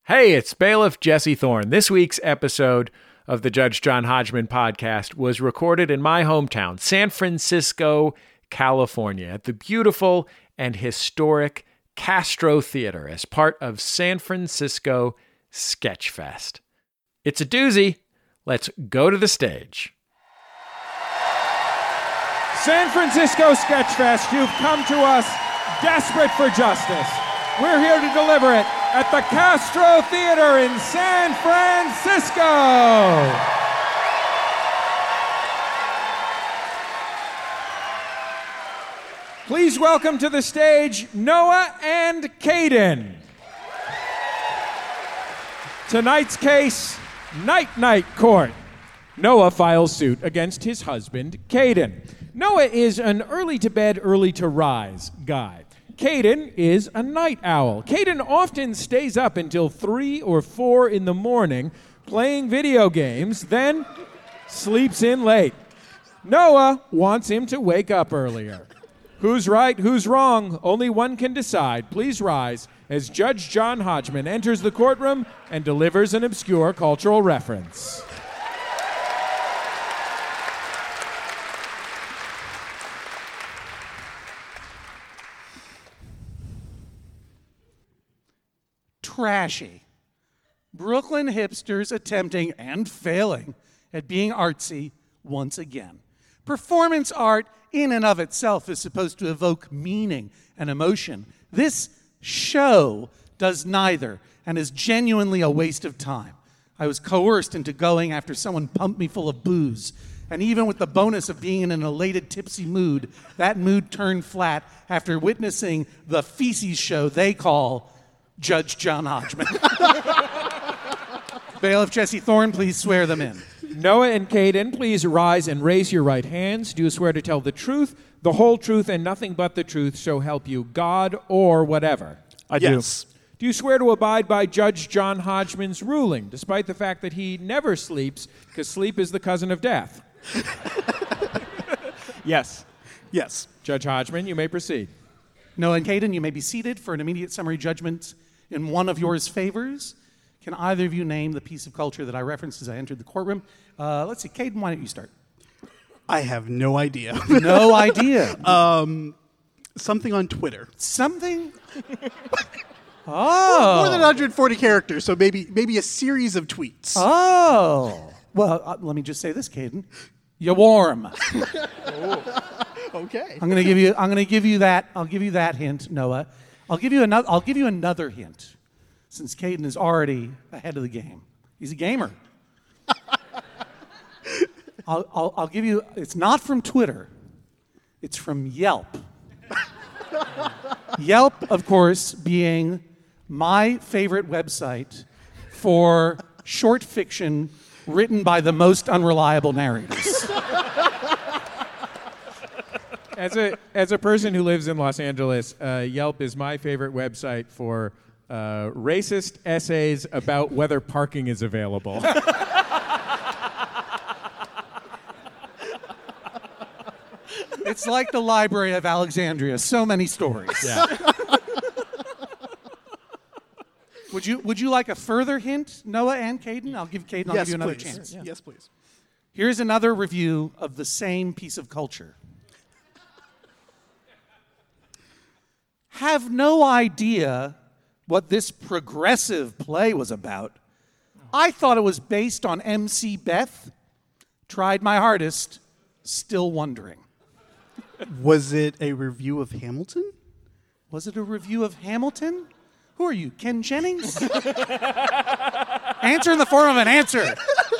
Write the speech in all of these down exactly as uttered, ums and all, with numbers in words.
Hey, it's Bailiff Jesse Thorne. This week's episode of the Judge John Hodgman podcast was recorded in my hometown, San Francisco, California, at the beautiful and historic Castro Theater as part of San Francisco Sketchfest. It's a doozy. Let's go to the stage. San Francisco Sketchfest, you've come to us desperate for justice. We're here to deliver it at the Castro Theater in San Francisco. Please welcome to the stage Noah and Caden. Tonight's case, Night Night Court. Noah files suit against his husband, Caden. Noah is an early-to-bed, early-to-rise guy. Caden is a night owl. Caden often stays up until three or four in the morning playing video games, then sleeps in late. Noah wants him to wake up earlier. Who's right, who's wrong? Only one can decide. Please rise as Judge John Hodgman enters the courtroom and delivers an obscure cultural reference. Trashy. Brooklyn hipsters attempting and failing at being artsy once again. Performance art in and of itself is supposed to evoke meaning and emotion. This show does neither and is genuinely a waste of time. I was coerced into going after someone pumped me full of booze. And even with the bonus of being in an elated, tipsy mood, that mood turned flat after witnessing the feces show they call Judge John Hodgman. Bailiff Jesse Thorne, please swear them in. Noah and Caden, please rise and raise your right hands. Do you swear to tell the truth, the whole truth, and nothing but the truth, so help you God or whatever? I Yes. do. Do you swear to abide by Judge John Hodgman's ruling, despite the fact that he never sleeps, because sleep is the cousin of death? Yes. Yes. Judge Hodgman, you may proceed. Noah and Caden, you may be seated for an immediate summary judgment in one of yours favors. Can either of you name the piece of culture that I referenced as I entered the courtroom? Uh, let's see, Caden, why don't you start? I have no idea. No idea. um, something on Twitter. Something? Oh. More than one hundred forty characters, so maybe maybe a series of tweets. Oh. Well, uh, let me just say this, Caden. You're warm. Okay. I'm going to give you. I'm going to give you that. I'll give you that hint, Noah. I'll give you another. I'll give you another hint, since Caden is already ahead of the game. He's a gamer. I'll, I'll, I'll give you. It's not from Twitter. It's from Yelp. Yelp, of course, being my favorite website for short fiction written by the most unreliable narrators. As a as a person who lives in Los Angeles, uh, Yelp is my favorite website for uh, racist essays about whether parking is available. It's like the Library of Alexandria. So many stories. Yeah. Would you Would you like a further hint, Noah and Caden? I'll give Caden. I'll yes, give you another please. chance. Yeah. Yes, please. Here's another review of the same piece of culture. Have no idea what this progressive play was about. I thought it was based on M C Beth. Tried my hardest, still wondering. Was it a review of Hamilton? Was it a review of Hamilton? Who are you, Ken Jennings? Answer in the form of an answer.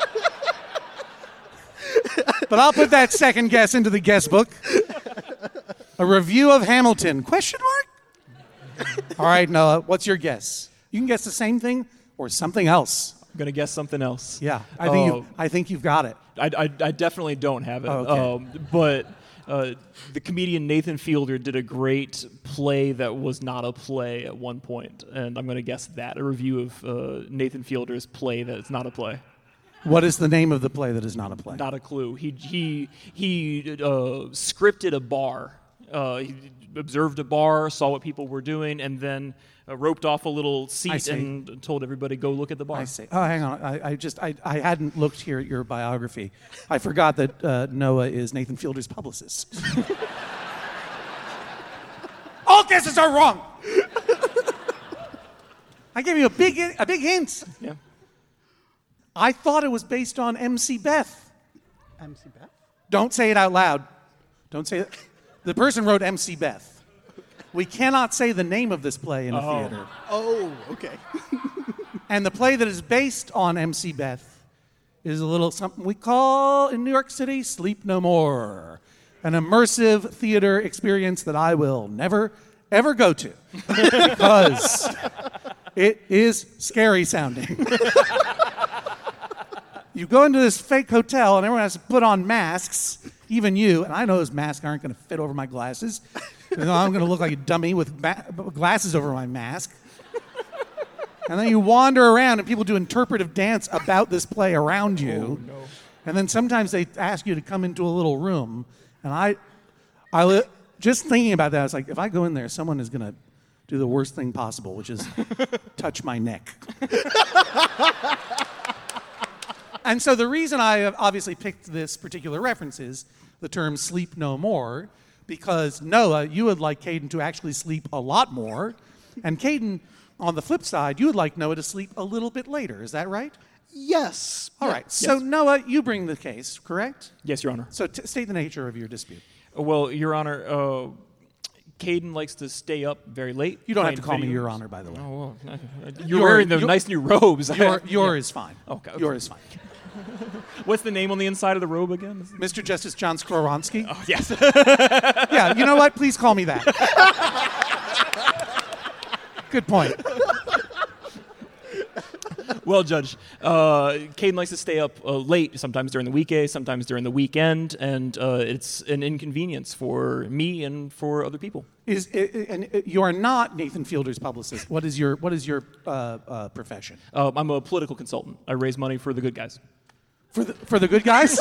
But I'll put that second guess into the guest book. A review of Hamilton? Question mark? All right, Noah, what's your guess? You can guess the same thing or something else. I'm gonna guess something else. Yeah, I think Uh, you. I think you've got it. I, I, I definitely don't have it. Oh, okay. Um, but uh, the comedian Nathan Fielder did a great play that was not a play at one point, and I'm gonna guess that a review of uh, Nathan Fielder's play that is not a play. What is the name of the play that is not a play? Not a clue. He he he uh, scripted a bar Uh, he observed a bar, saw what people were doing, and then uh, roped off a little seat see. and told everybody, go look at the bar. I see. Oh, hang on. I, I just I, I hadn't looked here at your biography. I forgot that uh, Noah is Nathan Fielder's publicist. All guesses are wrong. I gave you a big a big hint. Yeah. I thought it was based on M C Beth. M C Beth? Don't say it out loud. Don't say it. The person wrote M C Beth. We cannot say the name of this play in a Oh. theater. Oh, okay. And the play that is based on M C Beth is a little something we call in New York City Sleep No More. An immersive theater experience that I will never, ever go to because it is scary sounding. You go into this fake hotel and everyone has to put on masks, even you, and I know those masks aren't going to fit over my glasses. You know, I'm going to look like a dummy with ma- glasses over my mask. And then you wander around and people do interpretive dance about this play around you. Oh, no. And then sometimes they ask you to come into a little room. And I, I li- just thinking about that, I was like, if I go in there, someone is going to do the worst thing possible, which is touch my neck. And so the reason I have obviously picked this particular reference is the term sleep no more, because Noah, you would like Caden to actually sleep a lot more. And Caden, on the flip side, you would like Noah to sleep a little bit later. Is that right? Yes. All right. So Yes. Noah, you bring the case, correct? Yes, Your Honor. So t- state the nature of your dispute. Well, Your Honor, uh, Caden likes to stay up very late. You don't have playing to call me video Your games. Honor, by the way. Oh, well, you're Your- wearing the your- nice new robes. Your, your is fine. Okay, okay. Your is fine. What's the name on the inside of the robe again? Mister Justice John Skoronsky? Oh, yes. Yeah, you know what? Please call me that. Good point. Well, Judge, uh, Caden likes to stay up uh, late, sometimes during the weekday, sometimes during the weekend, and uh, it's an inconvenience for me and for other people. Is i- i- and i- you are not Nathan Fielder's publicist. What is your what is your uh, uh, profession? Uh, I'm a political consultant. I raise money for the good guys. For the for the good guys?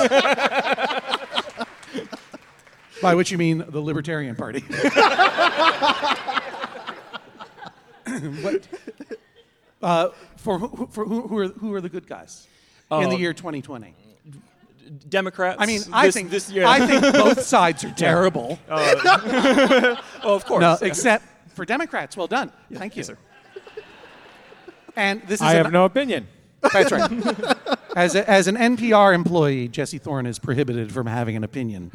By which you mean the Libertarian Party. What, uh, for who, for who, who are who are the good guys in the Uh, year twenty twenty? Democrats. I mean, I this, think this year. I think both sides are terrible. oh, of course. No, except for Democrats. Well done. Thank you. yes, sir. And this is I an- have no opinion. That's right. As, a, as an N P R employee, Jesse Thorne is prohibited from having an opinion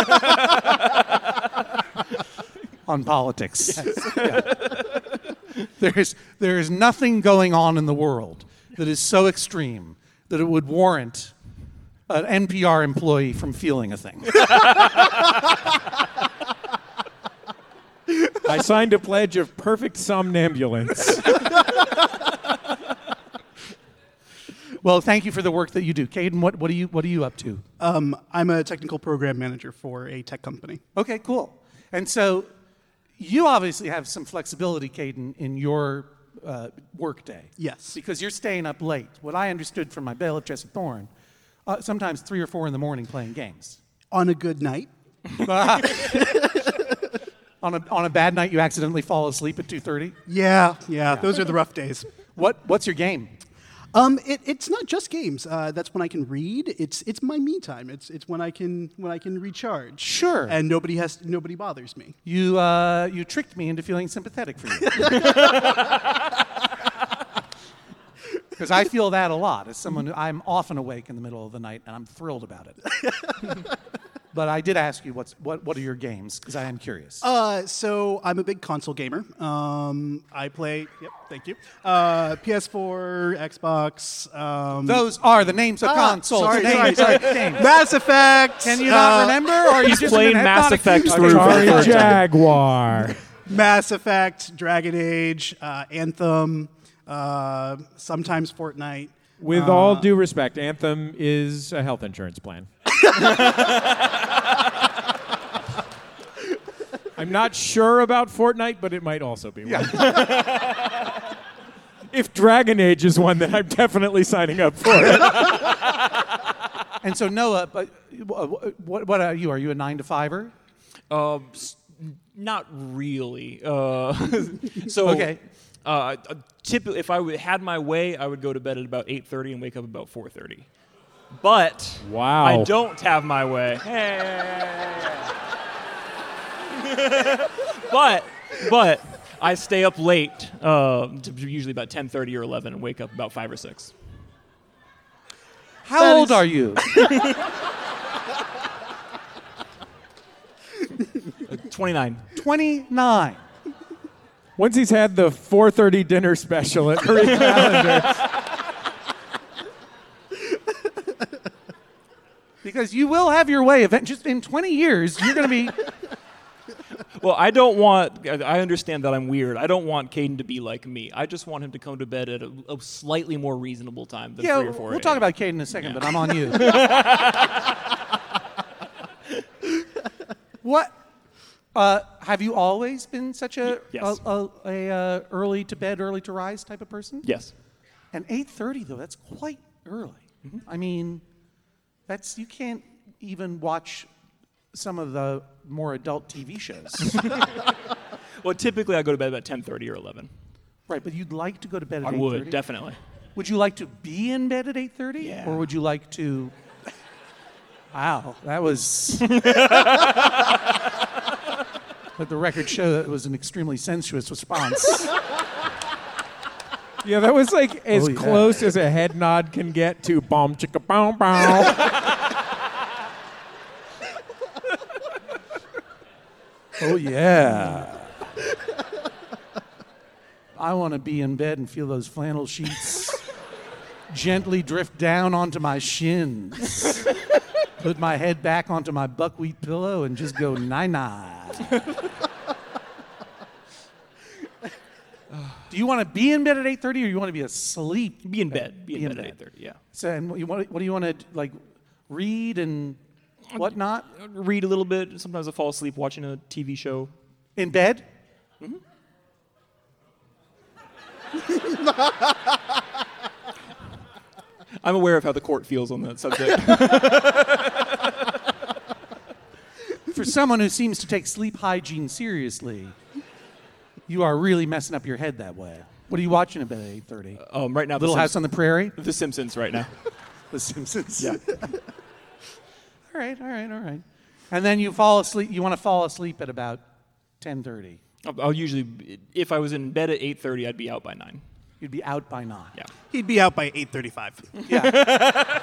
on politics. Yeah. There's, there is nothing going on in the world that is so extreme that it would warrant an N P R employee from feeling a thing. I signed a pledge of perfect somnambulance. Well, thank you for the work that you do. Caden, what, what, are, you, what are you up to? Um, I'm a technical program manager for a tech company. Okay, cool. And so you obviously have some flexibility, Caden, in your uh, workday. Yes. Because you're staying up late. What I understood from my bailiff, Jesse Thorne, uh, sometimes three or four in the morning playing games. On a good night, On a, on a bad night, you accidentally fall asleep at two thirty. yeah, yeah, those are the rough days. What, what's your game? Um, it, it's not just games. Uh, that's when I can read. It's it's my me time. It's it's when I can when I can recharge. Sure. And nobody has nobody bothers me. You, uh, you tricked me into feeling sympathetic for you. Because I feel that a lot. As someone, who, I'm often awake in the middle of the night, and I'm thrilled about it. But I did ask you, what's, what, what are your games? Because I am curious. Uh, so I'm a big console gamer. Um, I play. Yep, thank you. Uh, P S four, Xbox. Um, Those are the names of ah, consoles. Sorry, names sorry, of sorry. games. Mass Effect. Can you not uh, remember? Or are you He's just playing been Mass hypnotic? Effect Okay, through sorry. Sorry, Jaguar. Mass Effect, Dragon Age, uh, Anthem, uh, sometimes Fortnite. With Uh, all due respect, Anthem is a health insurance plan. I'm not sure about Fortnite, but it might also be one. If Dragon Age is one, then I'm definitely signing up for it. And so Noah, but uh, what, what are you? Are you a nine to fiver? Uh, s- Not really. Uh, so Okay. Uh, typically, if I w- had my way, I would go to bed at about eight thirty and wake up about four thirty. But Wow. I don't have my way. but but I stay up late, uh, to usually about ten thirty or eleven, and wake up about five or six. How That old is- are you? twenty-nine. twenty-nine. Once he's had the four thirty dinner special at Marie Callender's. Because you will have your way. Event- just in twenty years, you're going to be. Well, I don't want, I understand that I'm weird. I don't want Caden to be like me. I just want him to come to bed at a, a slightly more reasonable time than Yeah, three or four we'll a.m. talk about Caden in a second, but I'm on you. What? Uh, have you always been such a, Yes. a, a, a uh, early to bed, early to rise type of person? Yes. And eight thirty though, that's quite early. I mean, that's you can't even watch some of the more adult T V shows. Well, typically I go to bed about ten thirty or eleven. Right, but you'd like to go to bed at I eight thirty? would, definitely. Would you like to be in bed at eight thirty? Yeah. Or would you like to... Wow, that was... Let the record show that it was an extremely sensuous response. Yeah, that was like as Oh, yeah. close as a head nod can get to bomb chicka bow bow. Oh, yeah. I want to be in bed and feel those flannel sheets gently drift down onto my shins. Put my head back onto my buckwheat pillow and just go nine-nine. Do you want to be in bed at eight thirty or you want to be asleep? Be in bed. Be in, Be in bed, bed. at eight thirty, yeah. So, and what, you want, what do you want to, like, read and whatnot? Read a little bit. Sometimes I fall asleep watching a T V show. In bed? I'm aware of how the court feels on that subject. For someone who seems to take sleep hygiene seriously, you are really messing up your head that way. What are you watching in bed at eight thirty? um, right now, Little the, House on the Prairie? Simp- the Simpsons right now. The Simpsons? Yeah. All right, all right, all right. And then you fall asleep. You want to fall asleep at about ten thirty. I'll, I'll usually, if I was in bed at eight thirty, I'd be out by nine. You'd be out by nine. Yeah. He'd be out by eight thirty-five. Yeah.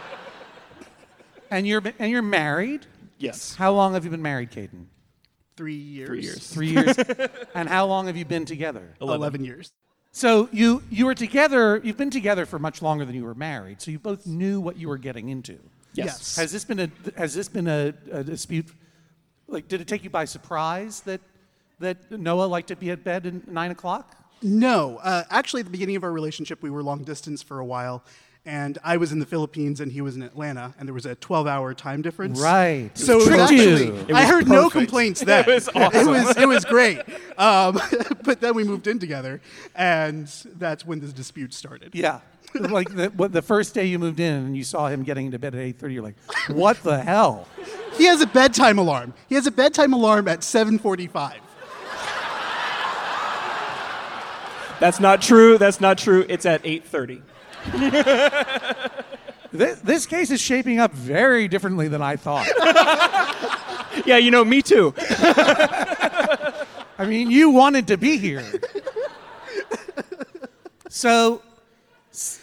and you're and you're married. Yes. How long have you been married, Caden? Three years. Three years. Three years. And how long have you been together? Eleven. Eleven years. So you you were together. You've been together for much longer than you were married. So you both knew what you were getting into. Yes. Yes. Has this been a has this been a, a dispute? Like, did it take you by surprise that that Noah liked to be at bed at nine o'clock? No, uh, actually, at the beginning of our relationship, we were long distance for a while, and I was in the Philippines and he was in Atlanta, and there was a twelve-hour time difference. Right. So it was Tricked actually, you. It I was heard no perfect. complaints then. It was awesome. It was, it was great. Um, but then we moved in together, and that's when the dispute started. Yeah. Like the, what, the first day you moved in and you saw him getting into bed at eight thirty, you're like, what the hell? He has a bedtime alarm. He has a bedtime alarm at seven forty-five. That's not true. That's not true. It's at eight thirty. This, this case is shaping up very differently than I thought. Yeah, you know, me too. I mean, you wanted to be here. So, s-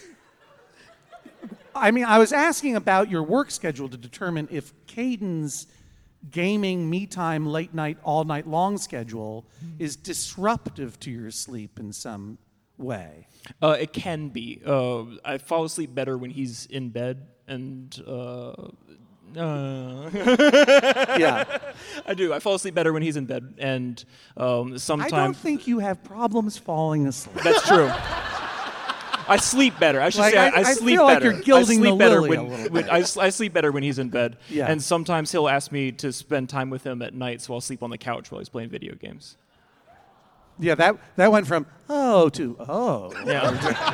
I mean, I was asking about your work schedule to determine if Caden's gaming, me time, late night, all night long schedule is disruptive to your sleep in some way. Uh, it can be. Uh, I fall asleep better when he's in bed, and uh, uh, Yeah. I do. I fall asleep better when he's in bed, and um, I sometimes don't think you have problems falling asleep. that's true. I sleep better. I should Like, say I, I- I I sleep feel like better. you're gilding I sleep the better lily a when, little when I, s- I sleep better when he's in bed. Yeah. And sometimes he'll ask me to spend time with him at night, so I'll sleep on the couch while he's playing video games. Yeah, that, that went from oh to oh. Yeah.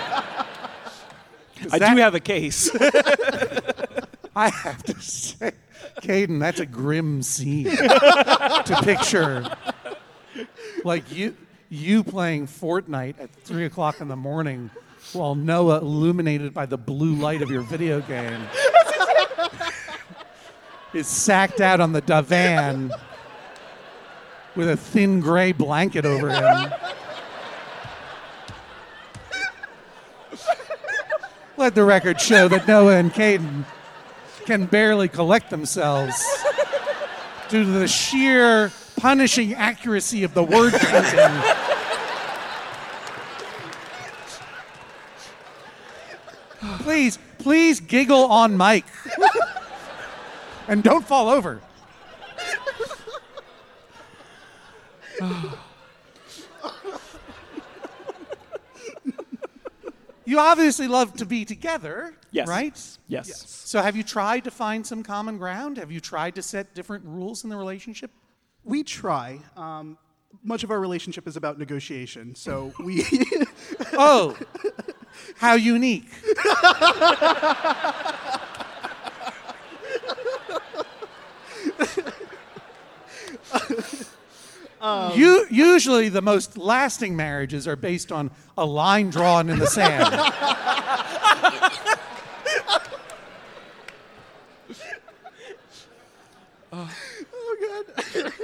I that- do have a case. I have to say, Caden, that's a grim scene to picture Like you, you playing Fortnite at three o'clock in the morning, while Noah, illuminated by the blue light of your video game, is sacked out on the divan with a thin gray blanket over him. Let the record show that Noah and Caden can barely collect themselves due to the sheer punishing accuracy of the word painting. Please, please giggle on mic. And don't fall over. You obviously love to be together, Yes. right? Yes. Yes. So have you tried to find some common ground? Have you tried to set different rules in the relationship? We try. Um, much of our relationship is about negotiation, so we. Oh, how unique. Um, you, usually the most lasting marriages are based on a line drawn in the sand. Oh, God.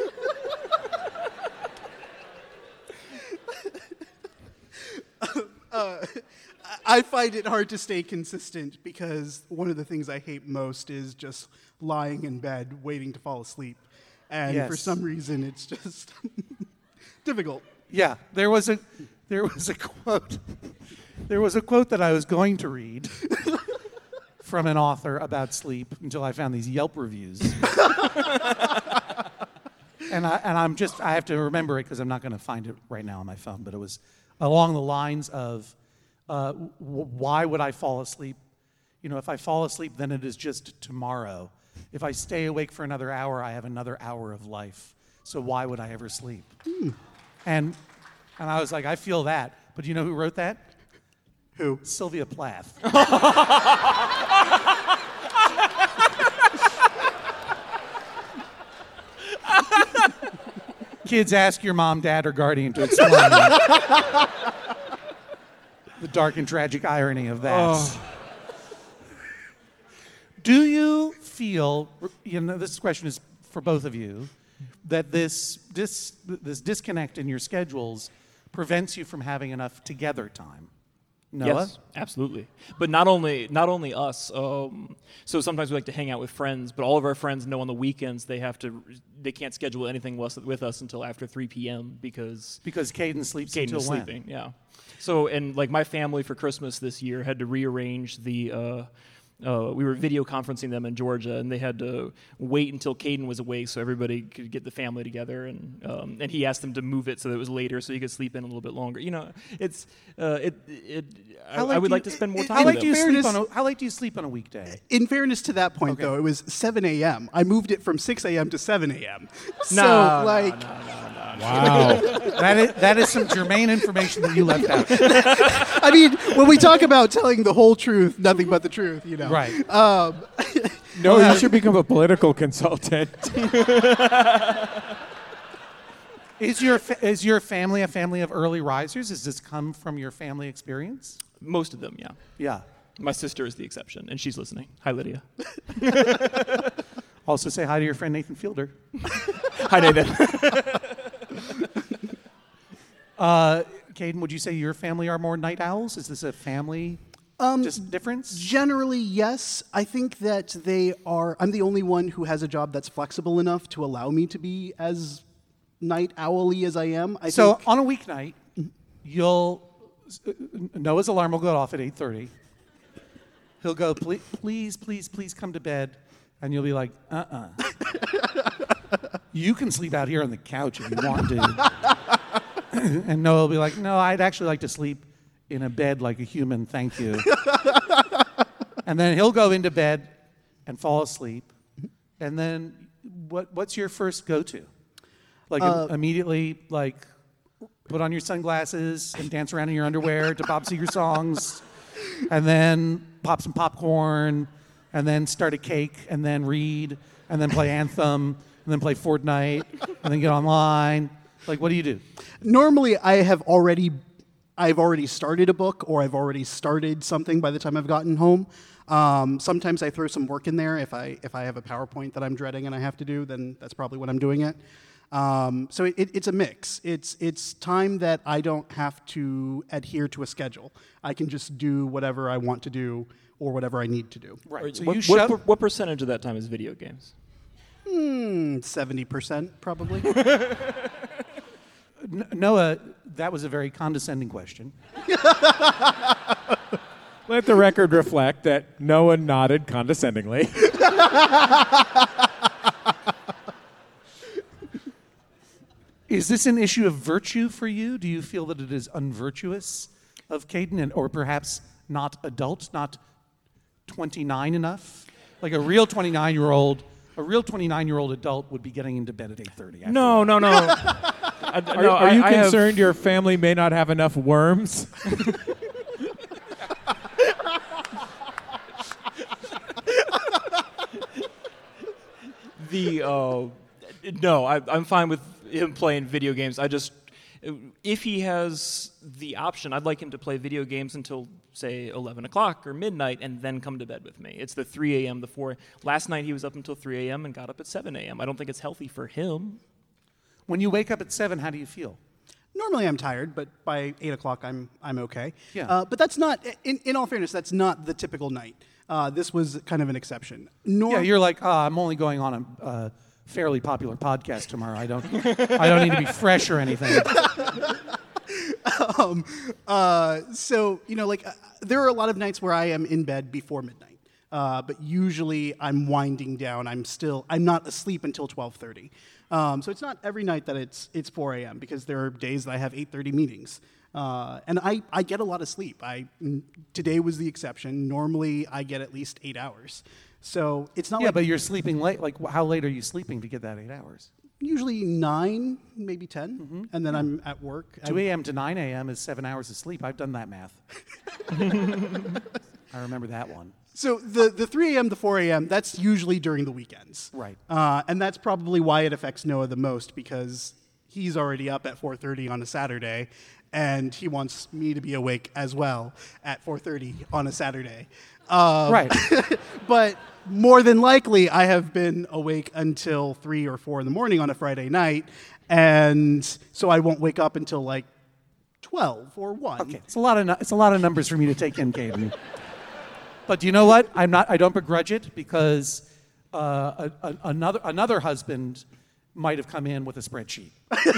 uh, I find it hard to stay consistent because one of the things I hate most is just lying in bed waiting to fall asleep. And Yes. for some reason, it's just difficult. Yeah, there was a there was a quote. There was a quote that I was going to read from an author about sleep until I found these Yelp reviews. and I and I'm just I have to remember it because I'm not going to find it right now on my phone, but it was along the lines of uh, w- why would I fall asleep? You know, if I fall asleep, then it is just tomorrow. If I stay awake for another hour, I have another hour of life. So why would I ever sleep? Hmm. And and I was like, I feel that. But you know who wrote that? Who? Sylvia Plath. Kids, ask your mom, dad, or guardian to explain the dark and tragic irony of that. Oh. Do you feel, you know, this question is for both of you, that this, this, this disconnect in your schedules prevents you from having enough together time? Noah? Yes, absolutely. But not only not only us. Um, so sometimes we like to hang out with friends, but all of our friends know on the weekends they have to they can't schedule anything with with us until after three p.m. because Because Caden sleeps Caden until is when? sleeping. Yeah. So and like my family for Christmas this year had to rearrange the. Uh, Uh, we were video conferencing them in Georgia, and they had to wait until Caden was awake so everybody could get the family together. And um, and he asked them to move it so that it was later, so he could sleep in a little bit longer. You know, it's uh, it. it I, How late I would do like you- to spend more it- time How with late them. do you sleep Fairness- on a, How late do you sleep on a weekday? In fairness to that point, Okay. though, it was seven a.m. I moved it from six a.m. to seven a.m. So, No, no, like, Wow. That is, that is some germane information that you left out. I mean, when we talk about telling the whole truth, nothing but the truth, you know. Right. Um, No, you should become a political consultant. Is your fa- is your family a family of early risers? Does this come from your family experience? Most of them, yeah. Yeah. My sister is the exception, and she's listening. Hi, Lydia. Also say hi to your friend Nathan Fielder. Hi, Nathan. Uh, Caden, would you say your family are more night owls? Is this a family Um, just difference? Generally, yes. I think that they are. I'm the only one who has a job that's flexible enough to allow me to be as night owl-y as I am. I So think, on a weeknight, you'll Noah's alarm will go off at eight thirty. He'll go, please, please, please, please come to bed, and you'll be like, uh-uh. You can sleep out here on the couch if you want to. And Noah will be like, no, I'd actually like to sleep in a bed like a human, thank you. And then he'll go into bed and fall asleep. And then what? What's your first go-to? Like Uh, im- immediately, like put on your sunglasses and dance around in your underwear to Bob Seger songs, and then pop some popcorn, and then start a cake, and then read, and then play Anthem, and then play Fortnite, and then get online, Like, what do you do? Normally, I have already, I've already started a book, or I've already started something by the time I've gotten home. Um, sometimes I throw some work in there. If I if I have a PowerPoint that I'm dreading and I have to do, then that's probably when I'm doing it. Um, so it, it, it's a mix. It's it's time that I don't have to adhere to a schedule. I can just do whatever I want to do or whatever I need to do. Right. So what, you what, shove. per- what percentage of that time is video games? Hmm, seventy percent probably. N- Noah, that was a very condescending question. Let the record reflect that Noah nodded condescendingly. Is this an issue of virtue for you? Do you feel that it is unvirtuous of Caden, and, or perhaps not adult, not twenty-nine enough? Like a real twenty-nine-year-old, a real twenty-nine-year-old adult would be getting into bed at eight thirty. No, no, no. I, Are, no, are I, you I have- concerned your family may not have enough worms? the uh, no, I, I'm fine with him playing video games. I just, if he has the option, I'd like him to play video games until say eleven o'clock or midnight, and then come to bed with me. It's the three a.m. the four. Last night he was up until three a.m. and got up at seven a.m. I don't think it's healthy for him. When you wake up at seven, how do you feel? Normally I'm tired, but by eight o'clock I'm I'm okay. Yeah. Uh, but that's not, in, in all fairness, that's not the typical night. Uh, this was kind of an exception. Nor- Yeah, you're like, oh, I'm only going on a uh, fairly popular podcast tomorrow. I don't, I don't need to be fresh or anything. um, uh, so, you know, like, uh, there are a lot of nights where I am in bed before midnight. Uh, but usually I'm winding down. I'm still, I'm not asleep until twelve thirty. Um, so it's not every night that it's it's four a.m. because there are days that I have eight thirty meetings. Uh, and I, I get a lot of sleep. I mm, today was the exception. Normally I get at least eight hours. So it's not Yeah, like but you're sleeping late. Like, wh- how late are you sleeping to get that eight hours? usually nine, maybe ten, and then I'm at work. two a.m. to nine a.m. is seven hours of sleep. I've done that math. I remember that one. So the, the three a.m. to four a.m., that's usually during the weekends. Right. Uh, and that's probably why it affects Noah the most, because he's already up at four thirty on a Saturday, and he wants me to be awake as well at four thirty on a Saturday. Um, Right. But more than likely, I have been awake until three or four in the morning on a Friday night, and so I won't wake up until like twelve or one. Okay, it's a lot of nu- it's a lot of numbers for me to take in, Caden. But you know what? I'm not. I don't begrudge it, because uh, a, a, another another husband might have come in with a spreadsheet,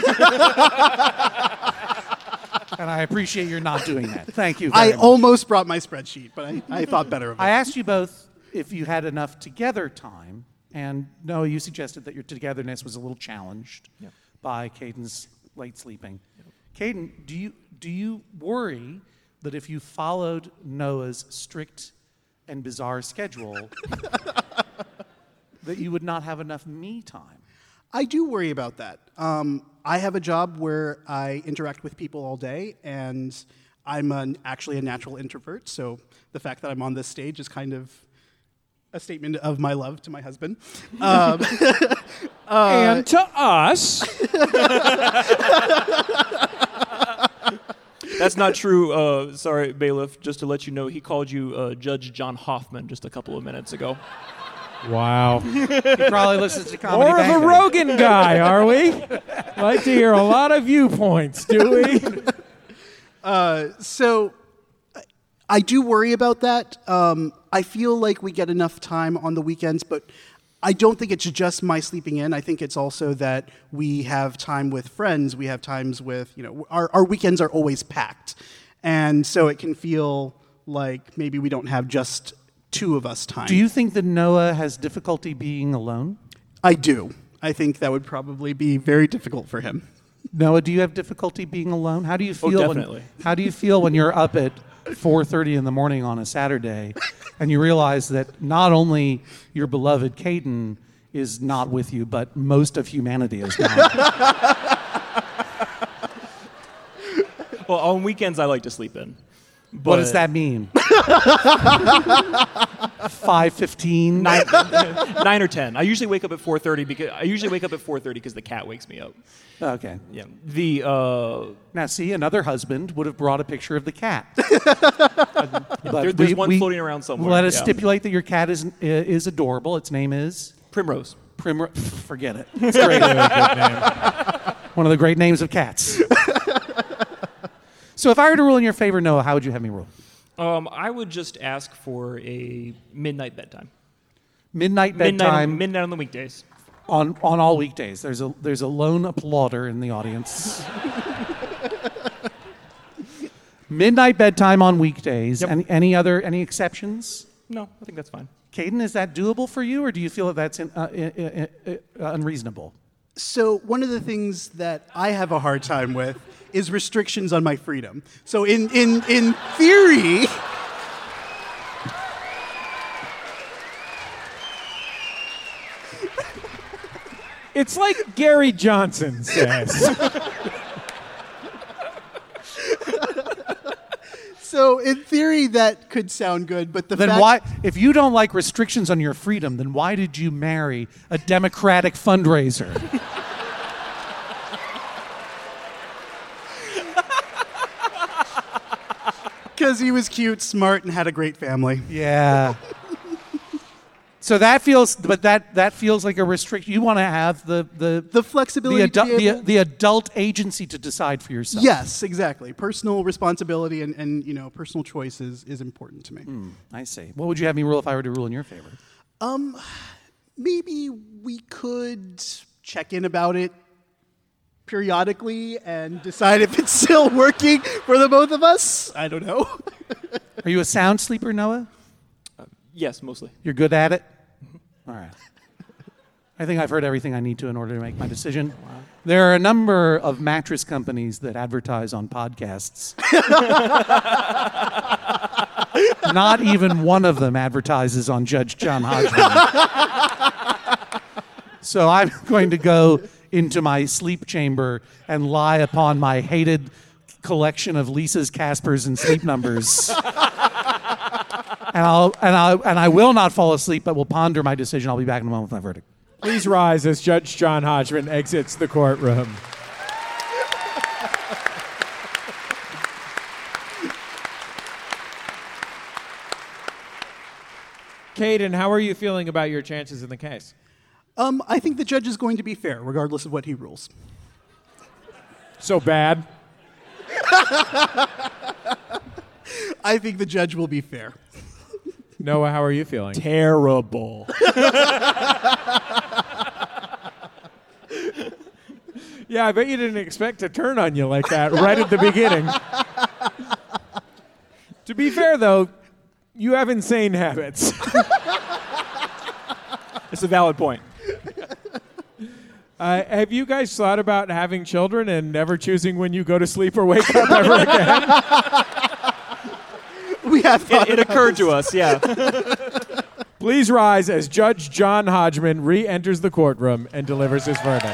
and I appreciate your not doing that. Thank you. I Very much. almost brought my spreadsheet, but I, I thought better of it. I asked you both if you had enough together time, and Noah, you suggested that your togetherness was a little challenged Yep. by Caden's late sleeping. Caden, do you do you worry that if you followed Noah's strict and bizarre schedule, that you would not have enough me time? I do worry about that. Um, I have a job where I interact with people all day, and I'm an, actually a natural introvert, so the fact that I'm on this stage is kind of a statement of my love to my husband. Um, and to us. That's not true. Uh, sorry, bailiff. Just to let you know, he called you uh, Judge John Hoffman just a couple of minutes ago. Wow. He probably listens to Comedy More of Bang a Bang. Rogan guy, are we? Like to hear a lot of viewpoints, do we? Uh, so I- I do worry about that. Um, I feel like we get enough time on the weekends, but I don't think it's just my sleeping in. I think it's also that we have time with friends. We have times with, you know, our, our weekends are always packed. And so it can feel like maybe we don't have just two of us time. Do you think that Noah has difficulty being alone? I do. I think that would probably be very difficult for him. Noah, do you have difficulty being alone? How do you feel? definitely. When, how do you feel when you're up at four thirty in the morning on a Saturday, and you realize that not only your beloved Caden is not with you, but most of humanity is not? Well, on weekends I like to sleep in. What does that mean? five fifteen? Nine, nine or ten. I usually wake up at four thirty because I usually wake up at four thirty because the cat wakes me up. Okay. Yeah. The uh, Now, see, another husband would have brought a picture of the cat. But there, there's one floating around somewhere. Let us yeah. stipulate that your cat is is adorable. Its name is Primrose. Primrose. Forget it. It's great. Really good name. One of the great names of cats. So if I were to rule in your favor, Noah, how would you have me rule? Um, I would just ask for a midnight bedtime. Midnight bedtime Midnight on, midnight on the weekdays. on, on all weekdays. There's a there's a lone applauder in the audience. Midnight bedtime on weekdays. Yep. Any, any other any exceptions? No, I think that's fine. Caden, is that doable for you, or do you feel that that's in, uh, uh, uh, uh, unreasonable? So one of the things that I have a hard time with is restrictions on my freedom. So in in in theory, It's like Gary Johnson says. so in theory that could sound good, but the Then fact why, if you don't like restrictions on your freedom, then why did you marry a Democratic fundraiser? because he was cute, smart, and had a great family. Yeah. So that feels, but that that feels like a restriction. You want to have the the The flexibility the, to adu- be able- the, the adult agency to decide for yourself. Yes, exactly. Personal responsibility and, and you know personal choices is important to me. I see. What would you have me rule if I were to rule in your favor? Um, maybe we could check in about it periodically and decide if it's still working for the both of us. I don't know. Are you a sound sleeper, Noah? Yes, mostly. You're good at it? All right. I think I've heard everything I need to in order to make my decision. There are a number of mattress companies that advertise on podcasts. Not even one of them advertises on Judge John Hodgman. So I'm going to go into my sleep chamber and lie upon my hated collection of Lisa's, Casper's, and sleep numbers. And I'll and I and I will not fall asleep, but will ponder my decision. I'll be back in a moment with my verdict. Please rise as Judge John Hodgman exits the courtroom. Caden, how are you feeling about your chances in the case? Um, I think the judge is going to be fair, regardless of what he rules. So bad? I think the judge will be fair. Noah, how are you feeling? Terrible. Yeah, I bet you didn't expect to turn on you like that right at the beginning. To be fair, though, you have insane habits. It's a valid point. Uh, have you guys thought about having children and never choosing when you go to sleep or wake up ever again? We have thought It, it occurred to us, yeah. Please rise as Judge John Hodgman re-enters the courtroom and delivers his verdict.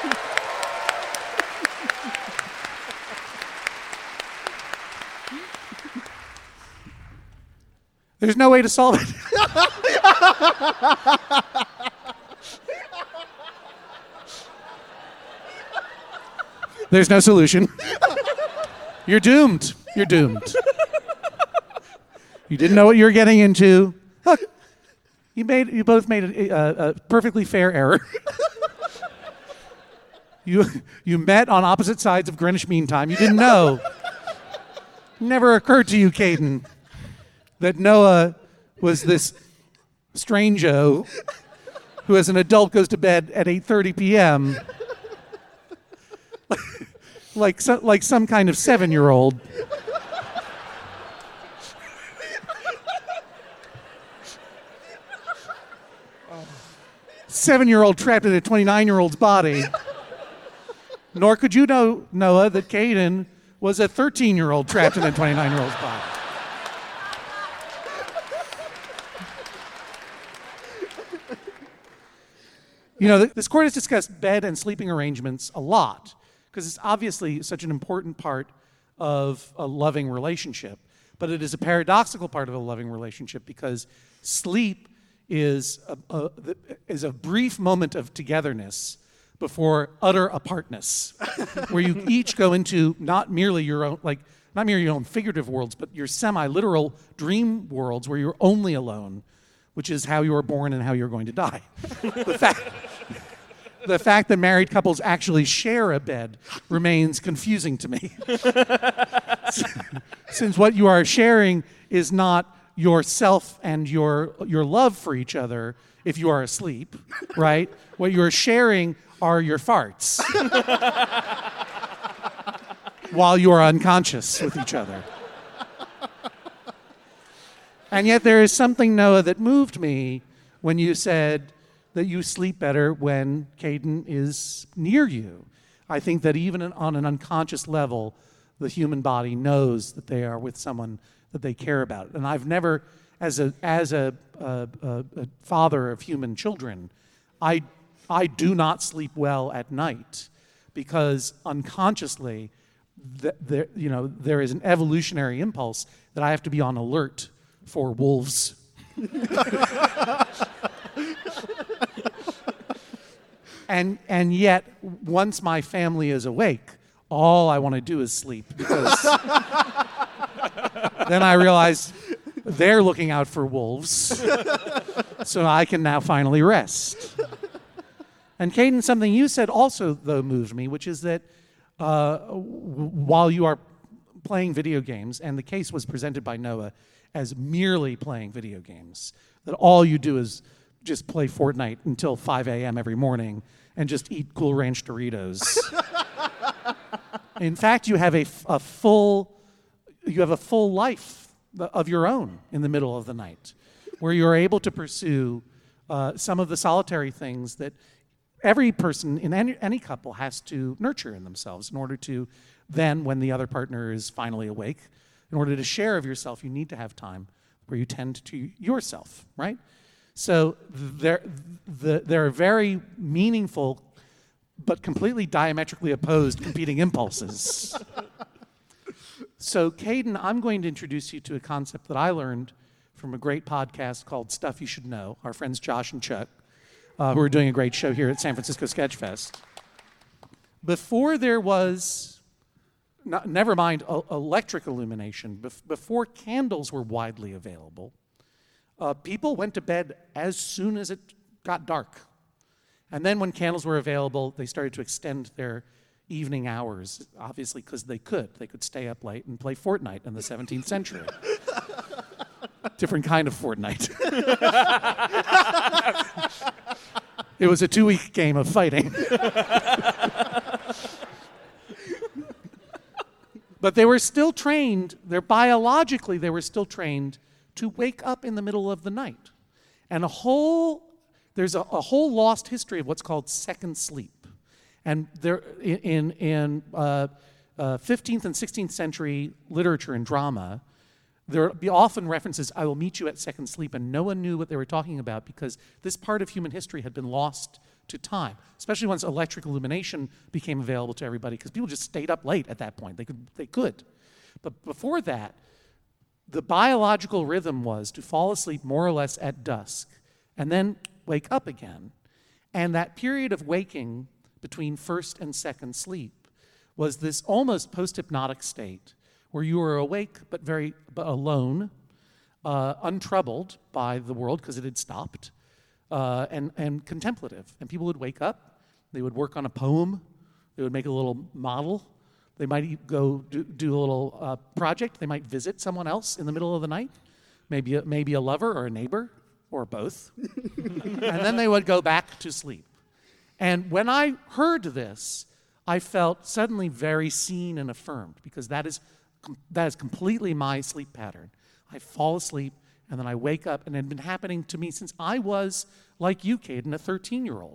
There's no way to solve it. There's no solution. You're doomed. You're doomed. You didn't know what you were getting into. Look, you made. You both made a, a, a perfectly fair error. You you met on opposite sides of Greenwich Mean Time. You didn't know. Never occurred to you, Caden, that Noah was this strange-o who, as an adult, goes to bed at eight thirty p.m. like so, like some kind of seven-year-old. Seven-year-old trapped in a twenty-nine-year-old's body. Nor could you know, Noah, that Caden was a thirteen-year-old trapped in a twenty-nine-year-old's body. You know, th- this court has discussed bed and sleeping arrangements a lot because it's obviously such an important part of a loving relationship. but it is a paradoxical part of a loving relationship because sleep is a, a, is a brief moment of togetherness before utter apartness, where you each go into not merely your own, like, not merely your own figurative worlds, but your semi-literal dream worlds where you're only alone, which is how you were born and how you're going to die. the fact, the fact that married couples actually share a bed remains confusing to me. Since what you are sharing is not yourself and your your love for each other if you are asleep, right? What you're sharing are your farts while you are unconscious with each other. And yet there is something, Noah, that moved me when you said that you sleep better when Caden is near you. I think that even on an unconscious level, the human body knows that they are with someone that they care about. And I've never, as a as a, a, a, a father of human children, I I do not sleep well at night because unconsciously, th- there you know there is an evolutionary impulse that I have to be on alert for wolves. and and yet, once my family is awake, all I want to do is sleep because then I realize they're looking out for wolves, so I can now finally rest. And Caden, something you said also, though, moved me, which is that uh, w- while you are playing video games, and the case was presented by Noah as merely playing video games, that all you do is just play Fortnite until five a.m. every morning and just eat Cool Ranch Doritos. In fact, you have a, a full you have a full life of your own in the middle of the night, where you're able to pursue uh, some of the solitary things that every person in any, any couple has to nurture in themselves in order to then, when the other partner is finally awake, in order to share of yourself, you need to have time where you tend to yourself, right? So there, the, there are very meaningful but completely diametrically opposed competing impulses. So, Caden, I'm going to introduce you to a concept that I learned from a great podcast called Stuff You Should Know, our friends Josh and Chuck, uh, who are doing a great show here at San Francisco Sketchfest. Before there was, not, never mind uh, electric illumination, bef- before candles were widely available, uh, people went to bed as soon as it got dark. And then when candles were available, they started to extend their evening hours, obviously because they could. They could stay up late and play Fortnite in the seventeenth century. Different kind of Fortnite. It was a two-week game of fighting. But they were still trained, they're biologically, they were still trained to wake up in the middle of the night. And a whole, there's a, a whole lost history of what's called second sleep. And there, in, in uh, uh, fifteenth and sixteenth century literature and drama, there will be often references, I will meet you at second sleep, and no one knew what they were talking about because this part of human history had been lost to time, especially once electric illumination became available to everybody, because people just stayed up late at that point. They could, they could. But before that, the biological rhythm was to fall asleep more or less at dusk and then wake up again. And that period of waking between first and second sleep was this almost post-hypnotic state where you were awake but very but alone, uh, untroubled by the world because it had stopped, uh, and, and contemplative. And people would wake up, they would work on a poem, they would make a little model, they might go do, do a little uh, project, they might visit someone else in the middle of the night, maybe a, maybe a lover or a neighbor, or both. And then they would go back to sleep. And when I heard this, I felt suddenly very seen and affirmed, because that is that is completely my sleep pattern. I fall asleep, and then I wake up, and it had been happening to me since I was, like you, Caden, a thirteen-year-old.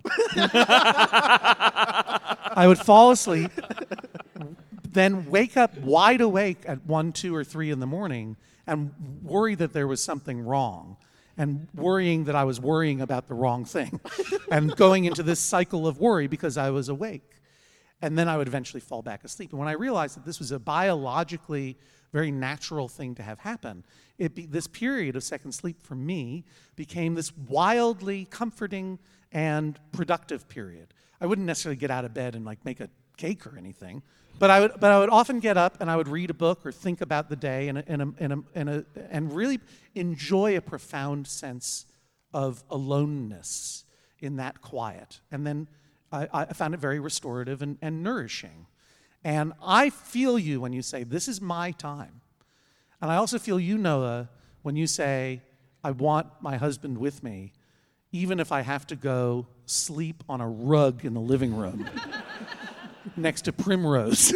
I would fall asleep, then wake up wide awake at one, two, or three in the morning, and worry that there was something wrong, and worrying that I was worrying about the wrong thing, and going into this cycle of worry because I was awake. And then I would eventually fall back asleep. And when I realized that this was a biologically very natural thing to have happen. It be, this period of second sleep for me became this wildly comforting and productive period. I wouldn't necessarily get out of bed and like make a cake or anything, but I would but I would often get up and I would read a book or think about the day and a, and a, and a, and, a, and really enjoy a profound sense of aloneness in that quiet. And then I, I found it very restorative and, and nourishing. And I feel you when you say, this is my time. And I also feel you, Noah, when you say, I want my husband with me, even if I have to go sleep on a rug in the living room next to Primrose.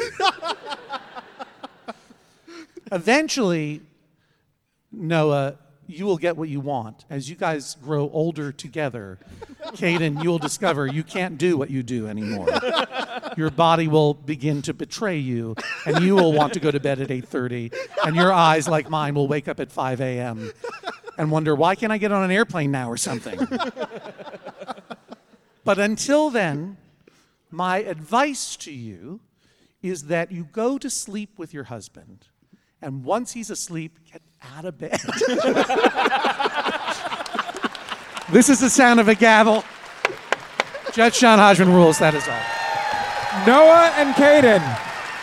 Eventually, Noah, you will get what you want. As you guys grow older together, Caden, you will discover you can't do what you do anymore. Your body will begin to betray you, and you will want to go to bed at eight thirty, and your eyes, like mine, will wake up at five a.m. and wonder, why can't I get on an airplane now or something? But until then, my advice to you is that you go to sleep with your husband, and once he's asleep, get out of bed. This is the sound of a gavel. Judge John Hodgman rules, that is all. Noah and Caden.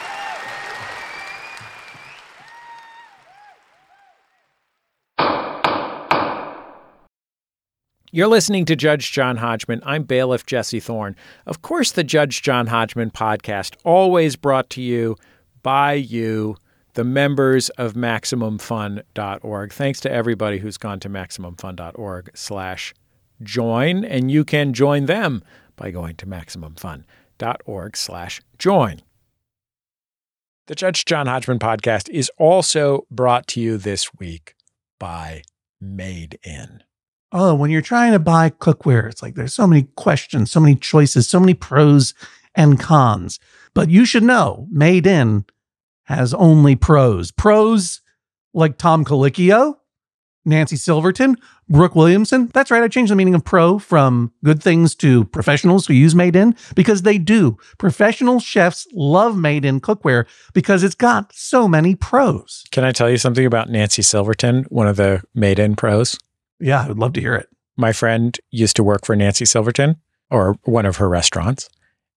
You're listening to Judge John Hodgman. I'm bailiff Jesse Thorne. Of course, the Judge John Hodgman podcast, always brought to you by you, the members of Maximum Fun dot org. Thanks to everybody who's gone to Maximum Fun dot org slash join, and you can join them by going to Maximum Fun dot org slash join. The Judge John Hodgman podcast is also brought to you this week by Made In. Oh, when you're trying to buy cookware, it's like there's so many questions, so many choices, so many pros and cons. But you should know, Made In has only pros. Pros like Tom Colicchio, Nancy Silverton, Brooke Williamson. That's right, I changed the meaning of pro from good things to professionals who use Made In, because they do. Professional chefs love Made In cookware because it's got so many pros. Can I tell you something about Nancy Silverton, one of the Made In pros? Yeah, I would love to hear it. My friend used to work for Nancy Silverton, or one of her restaurants.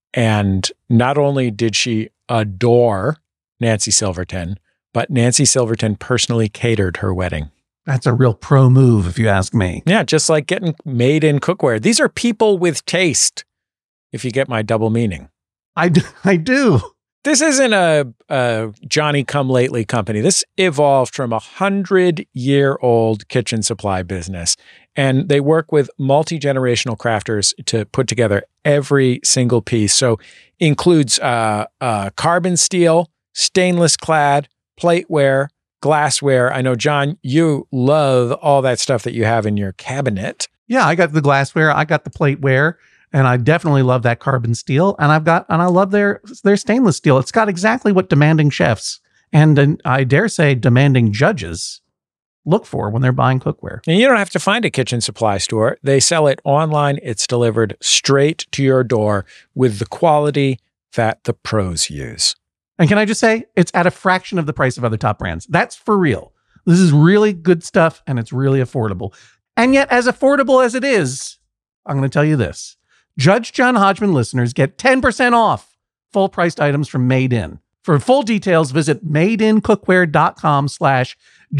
And not only did she adore Nancy Silverton, but Nancy Silverton personally catered her wedding. That's a real pro move, if you ask me. Yeah, just like getting Made In cookware. These are people with taste, if you get my double meaning. I do. I do. This isn't a, a Johnny-come-lately company. This evolved from a hundred-year-old kitchen supply business, and they work with multi-generational crafters to put together every single piece. So includes uh, uh, carbon steel, stainless clad, plateware, glassware. I know, John, you love all that stuff that you have in your cabinet. Yeah, I got the glassware, I got the plateware. And I definitely love that carbon steel, and I've got, and I love their their stainless steel. It's got exactly what demanding chefs and, and I dare say demanding judges look for when they're buying cookware. And you don't have to find a kitchen supply store. They sell it online. It's delivered straight to your door with the quality that the pros use. And can I just say, it's at a fraction of the price of other top brands. That's for real. This is really good stuff, and it's really affordable. And yet, as affordable as it is, I'm going to tell you this. Judge John Hodgman listeners get ten percent off full-priced items from Made In. For full details, visit madeincookware.com slash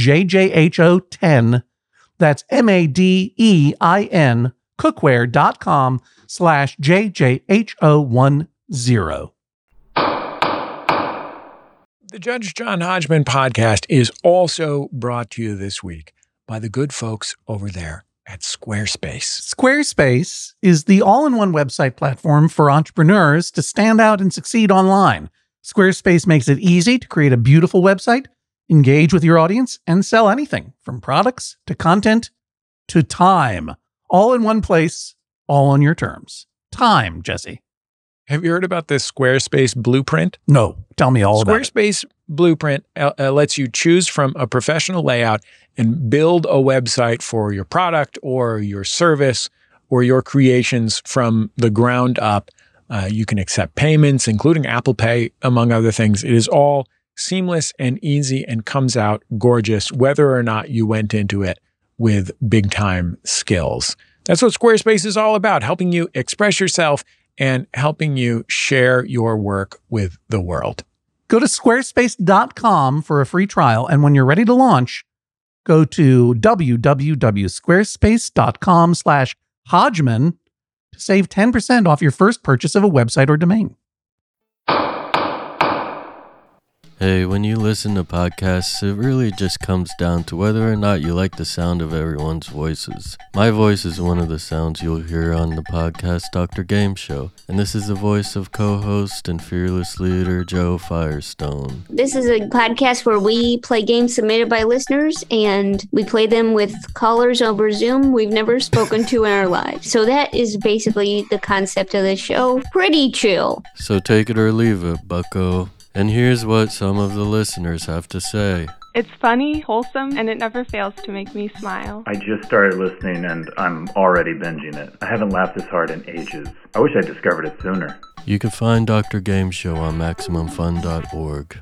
JJHO10. That's M-A-D-E-I-N cookware.com slash JJHO10. The Judge John Hodgman podcast is also brought to you this week by the good folks over there at Squarespace. Squarespace is the all-in-one website platform for entrepreneurs to stand out and succeed online. Squarespace makes it easy to create a beautiful website, engage with your audience, and sell anything from products to content to time. All in one place, all on your terms. Time, Jesse. Have you heard about this Squarespace blueprint? No, tell me all about it. Squarespace Blueprint uh, uh, lets you choose from a professional layout and build a website for your product or your service or your creations from the ground up. Uh, you can accept payments, including Apple Pay, among other things. It is all seamless and easy and comes out gorgeous, whether or not you went into it with big time skills. That's what Squarespace is all about, helping you express yourself and helping you share your work with the world. Go to squarespace dot com for a free trial, and when you're ready to launch, go to www.squarespace.com slash Hodgman to save ten percent off your first purchase of a website or domain. Hey, when you listen to podcasts, it really just comes down to whether or not you like the sound of everyone's voices. My voice is one of the sounds you'll hear on the podcast Doctor Game Show, and this is the voice of co-host and fearless leader Joe Firestone. This is a podcast where we play games submitted by listeners, and we play them with callers over Zoom we've never spoken to in our lives. So that is basically the concept of the show. Pretty chill. So take it or leave it, bucko. And here's what some of the listeners have to say. It's funny, wholesome, and it never fails to make me smile. I just started listening and I'm already binging it. I haven't laughed this hard in ages. I wish I discovered it sooner. You can find Doctor Game Show on Maximum Fun dot org.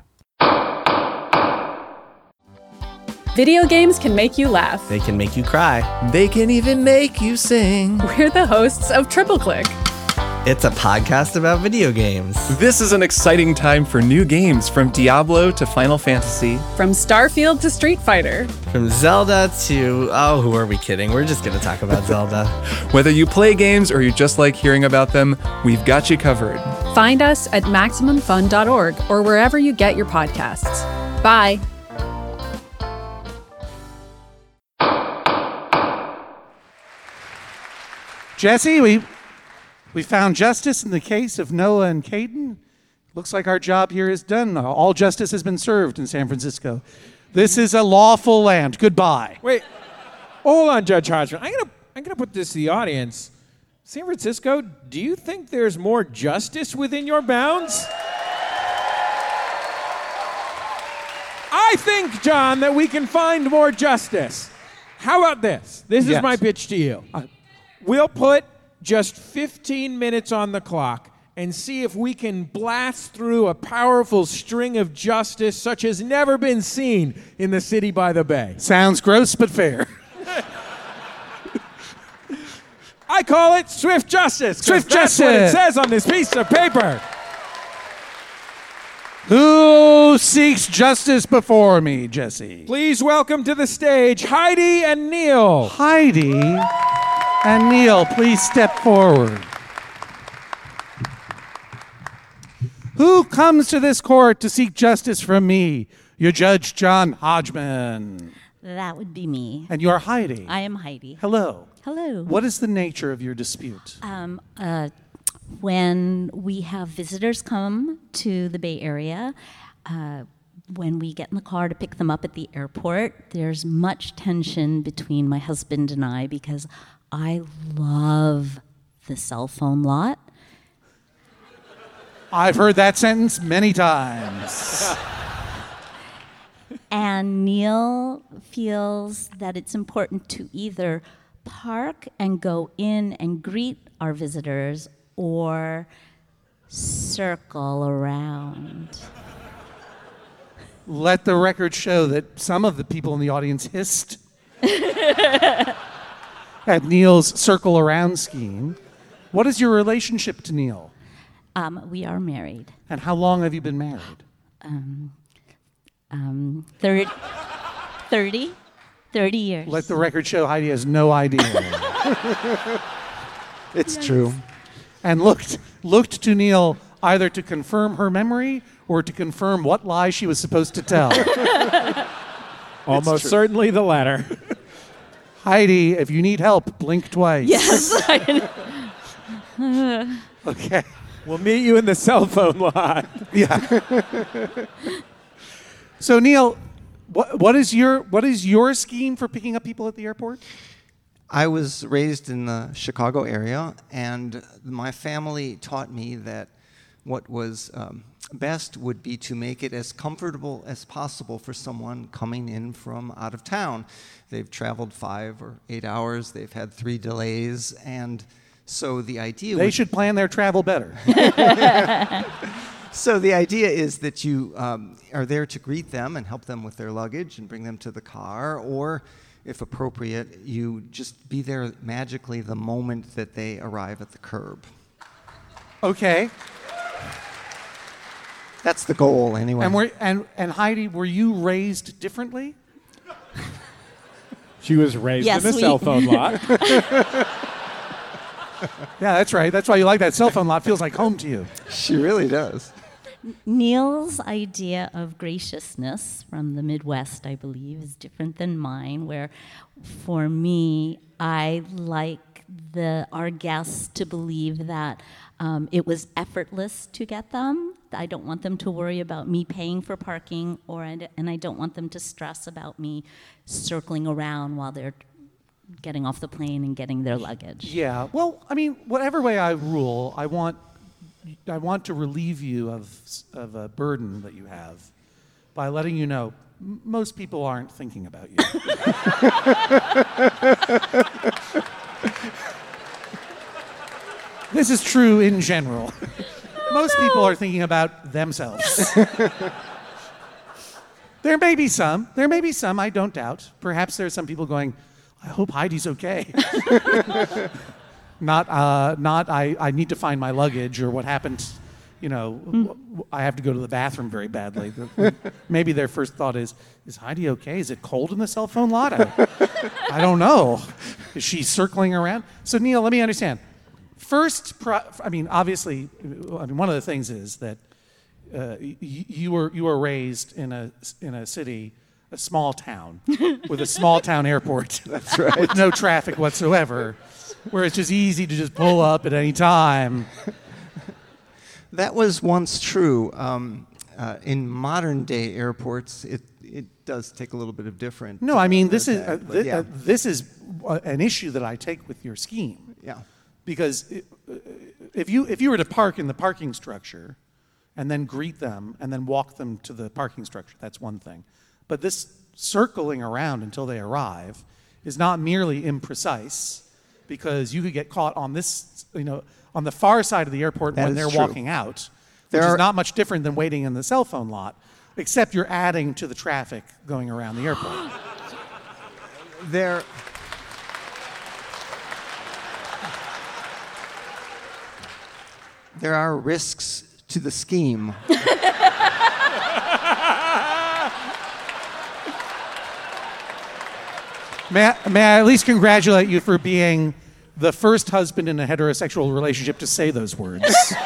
Video games can make you laugh. They can make you cry. They can even make you sing. We're the hosts of Triple Click. It's a podcast about video games. This is an exciting time for new games, from Diablo to Final Fantasy. From Starfield to Street Fighter. From Zelda to, oh, who are we kidding? We're just going to talk about Zelda. Whether you play games or you just like hearing about them, we've got you covered. Find us at Maximum Fun dot org or wherever you get your podcasts. Bye. Jesse, we... We found justice in the case of Noah and Caden. Looks like our job here is done. All justice has been served in San Francisco. This is a lawful land. Goodbye. Wait, hold on, Judge Hodgman. I'm gonna, I'm gonna put this to the audience. San Francisco, do you think there's more justice within your bounds? I think, John, that we can find more justice. How about this? This is Yes. my pitch to you. We'll put just fifteen minutes on the clock and see if we can blast through a powerful string of justice such as never been seen in the city by the bay. Sounds gross, but fair. I call it swift justice. 'Cause Swift that's what it justice. says on this piece of paper. Who seeks justice before me, Jesse? Please welcome to the stage Heidi and Neil. Heidi and Neil, please step forward. Who comes to this court to seek justice from me? Your Judge John Hodgman. That would be me. And you're Heidi. I am Heidi. Hello. Hello. What is the nature of your dispute? Um, uh, when we have visitors come to the Bay Area, uh, when we get in the car to pick them up at the airport, there's much tension between my husband and I because I love the cell phone lot. I've heard that sentence many times. And Neil feels that it's important to either park and go in and greet our visitors or circle around. Let the record show that some of the people in the audience hissed at Neil's circle around scheme. What is your relationship to Neil? Um, we are married. And how long have you been married? Um, um, thirty, thirty, thirty years. Let the record show Heidi has no idea. It's Yes. true. And looked looked to Neil either to confirm her memory or to confirm what lie she was supposed to tell. Almost certainly the latter. Heidi, if you need help, blink twice. Yes. Okay. We'll meet you in the cell phone lot. Yeah. So Neil, what what is your what is your scheme for picking up people at the airport? I was raised in the Chicago area, and my family taught me that what was um, best would be to make it as comfortable as possible for someone coming in from out of town. They've traveled five or eight hours, they've had three delays, and so the idea They was should plan their travel better. So the idea is that you um, are there to greet them and help them with their luggage and bring them to the car, or if appropriate, you just be there magically the moment that they arrive at the curb. Okay. That's the goal, anyway. And, were, and, and Heidi, were you raised differently? She was raised Yes, in a we- cell phone lot. Yeah, that's right. That's why you like that cell phone lot. Feels like home to you. She really does. Neil's idea of graciousness from the Midwest, I believe, is different than mine, where for me, I like the our guests to believe that um, it was effortless to get them. I don't want them to worry about me paying for parking, or and I don't want them to stress about me circling around while they're getting off the plane and getting their luggage. Yeah. Well, I mean, whatever way I rule, I want I want to relieve you of of a burden that you have by letting you know m- most people aren't thinking about you. This is true in general. Most people are thinking about themselves. There may be some. There may be some, I don't doubt. Perhaps there are some people going, I hope Heidi's okay. Not, uh, not I, I need to find my luggage, or what happened, you know, Mm. w- I have to go to the bathroom very badly. Maybe their first thought is, is Heidi okay? Is it cold in the cell phone lot? I, I don't know. Is she circling around? So, Neil, let me understand. First, pro- I mean, obviously, I mean, one of the things is that uh, y- you were you were raised in a in a city, a small town, with a small town airport. That's right. With no traffic whatsoever, where it's just easy to just pull up at any time. That was once true. Um, uh, in modern day airports, it it does take a little bit of different. No, I mean uh, this is that, uh, but thi- yeah. uh, this is uh, an issue that I take with your scheme. Yeah. Because it, uh, if you if you were to park in the parking structure, and then greet them, and then walk them to the parking structure, that's one thing. But this circling around until they arrive is not merely imprecise, because you could get caught on this, you know, on the far side of the airport That when is they're true. walking out, There which are- is not much different than waiting in the cell phone lot, except you're adding to the traffic going around the airport. There. There are risks to the scheme. May I, may I at least congratulate you for being the first husband in a heterosexual relationship to say those words.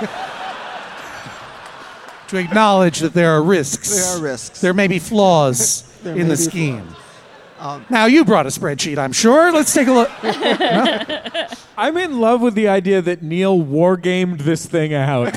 To acknowledge that there are risks. There are risks. There may be flaws There in may the be scheme. Um, Now, you brought a spreadsheet, I'm sure. Let's take a look. I'm in love with the idea that Neil wargamed this thing out.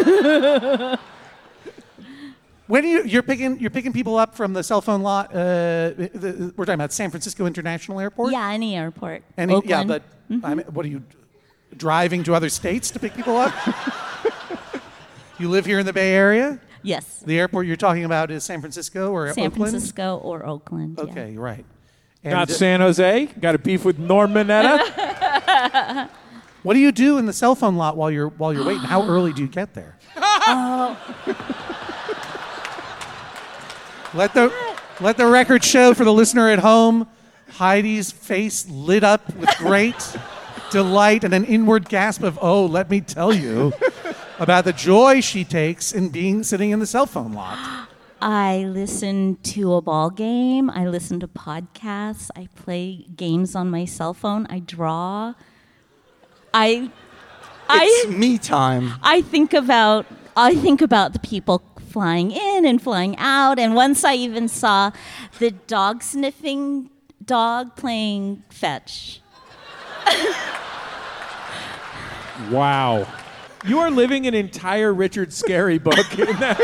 When you, you're picking you're picking people up from the cell phone lot, uh, the, we're talking about San Francisco International Airport? Yeah, any airport. Any, yeah, Oakland. but Mhm. I mean, what are you, driving to other states to pick people up? You live here in the Bay Area? Yes. The airport you're talking about is San Francisco or San Oakland? Francisco or Oakland. yeah. Okay, right. Not And- San Jose? Got a beef with Norm Mineta? What do you do in the cell phone lot while you're while you're waiting? How early do you get there? Oh, Let the let the record show for the listener at home, Heidi's face lit up with great delight and an inward gasp of, oh, let me tell you about the joy she takes in being sitting in the cell phone lot. I listen to a ball game. I listen to podcasts. I play games on my cell phone. I draw. I, it's I, me time. I think about. I think about the people flying in and flying out. And once I even saw the dog sniffing dog playing fetch. Wow. You are living an entire Richard Scarry book in that,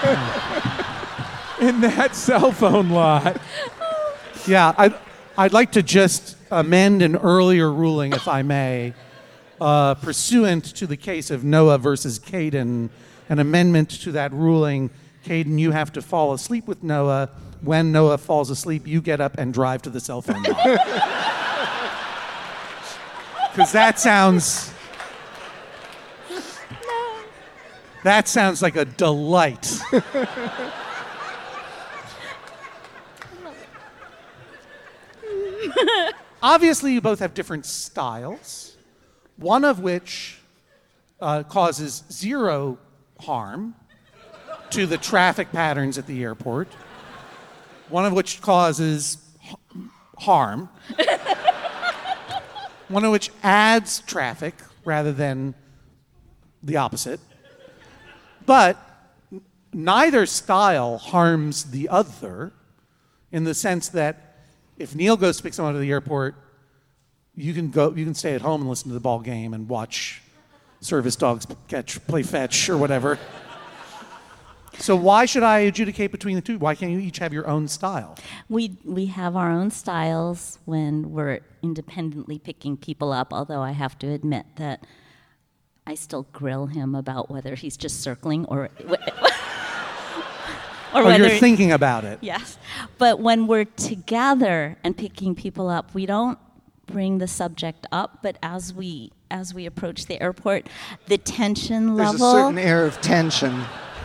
in that cell phone lot. Yeah, I'd, I'd like to just amend an earlier ruling, if I may, uh, pursuant to the case of Noah versus Caden. An amendment to that ruling, Caden, you have to fall asleep with Noah. When Noah falls asleep, you get up and drive to the cell phone lot. Because that sounds... That sounds like a delight. Obviously, you both have different styles, one of which uh, causes zero harm to the traffic patterns at the airport, one of which causes h- harm, one of which adds traffic rather than the opposite. But neither style harms the other in the sense that if Neil goes to pick someone to the airport, you can go. You can stay at home and listen to the ball game and watch service dogs catch, play fetch, or whatever. So why should I adjudicate between the two? Why can't you each have your own style? We we have our own styles when we're independently picking people up. Although I have to admit that I still grill him about whether he's just circling or. Or oh, you're thinking about it. Yes. But when we're together and picking people up, we don't bring the subject up, but as we as we approach the airport, the tension There's level a certain air of tension.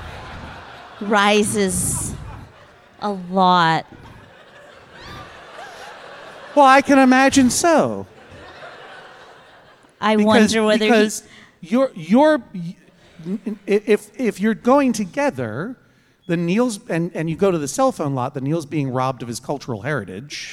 rises a lot. Well, I can imagine so. I because, wonder whether because he, you're you're if if you're going together, then Neil's and, and you go to the cell phone lot, then Neil's being robbed of his cultural heritage.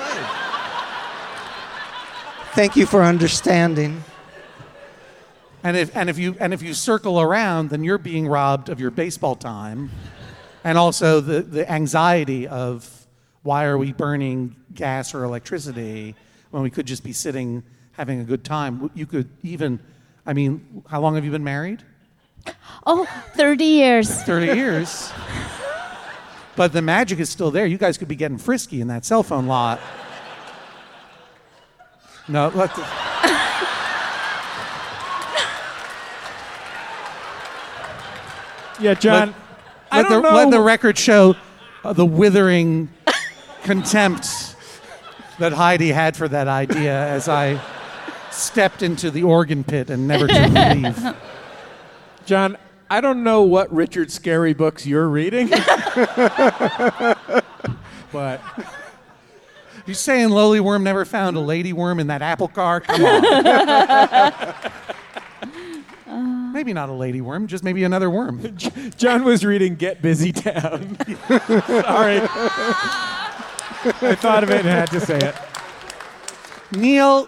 Thank you for understanding. And if and if you and if you circle around, then you're being robbed of your baseball time, and also the, the anxiety of why are we burning gas or electricity when we could just be sitting having a good time. You could even, I mean, how long have you been married? Oh, thirty years. thirty years. But the magic is still there. You guys could be getting frisky in that cell phone lot. No, let the... Yeah, John, Let, I let don't the, know. let the record show uh, the withering contempt that Heidi had for that idea as I stepped into the organ pit and never took leave. John, I don't know what Richard Scarry books you're reading, but You saying Lowly Worm never found a lady worm in that apple car? Come on. Maybe not a lady worm, just maybe another worm. John was reading Get Busy Town. Sorry. I thought of it and had to say it. Neil,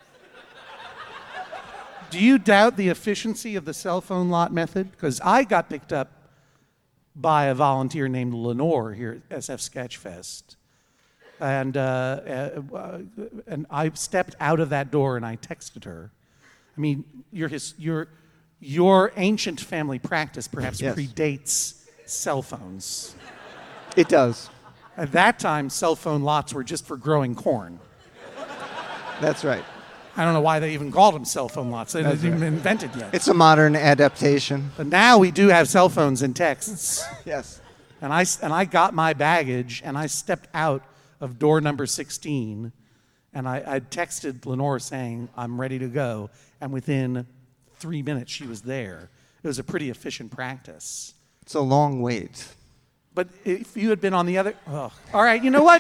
do you doubt the efficiency of the cell phone lot method? Because I got picked up by a volunteer named Lenore here at S F Sketchfest. And, uh, uh, and I stepped out of that door and I texted her. I mean, your, his, your, your ancient family practice perhaps Yes. predates cell phones. It does. At that time, cell phone lots were just for growing corn. That's right. I don't know why they even called them cell phone lots. They That's didn't even right. invent it yet. It's a modern adaptation. But now we do have cell phones and texts. Yes. And I, and I got my baggage and I stepped out of door number sixteen and I, I texted Lenore saying, I'm ready to go. And within three minutes, she was there. It was a pretty efficient practice. It's a long wait. But if you had been on the other... Oh, all right, you know what?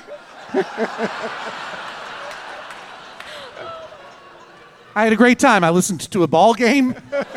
I had a great time. I listened to a ball game.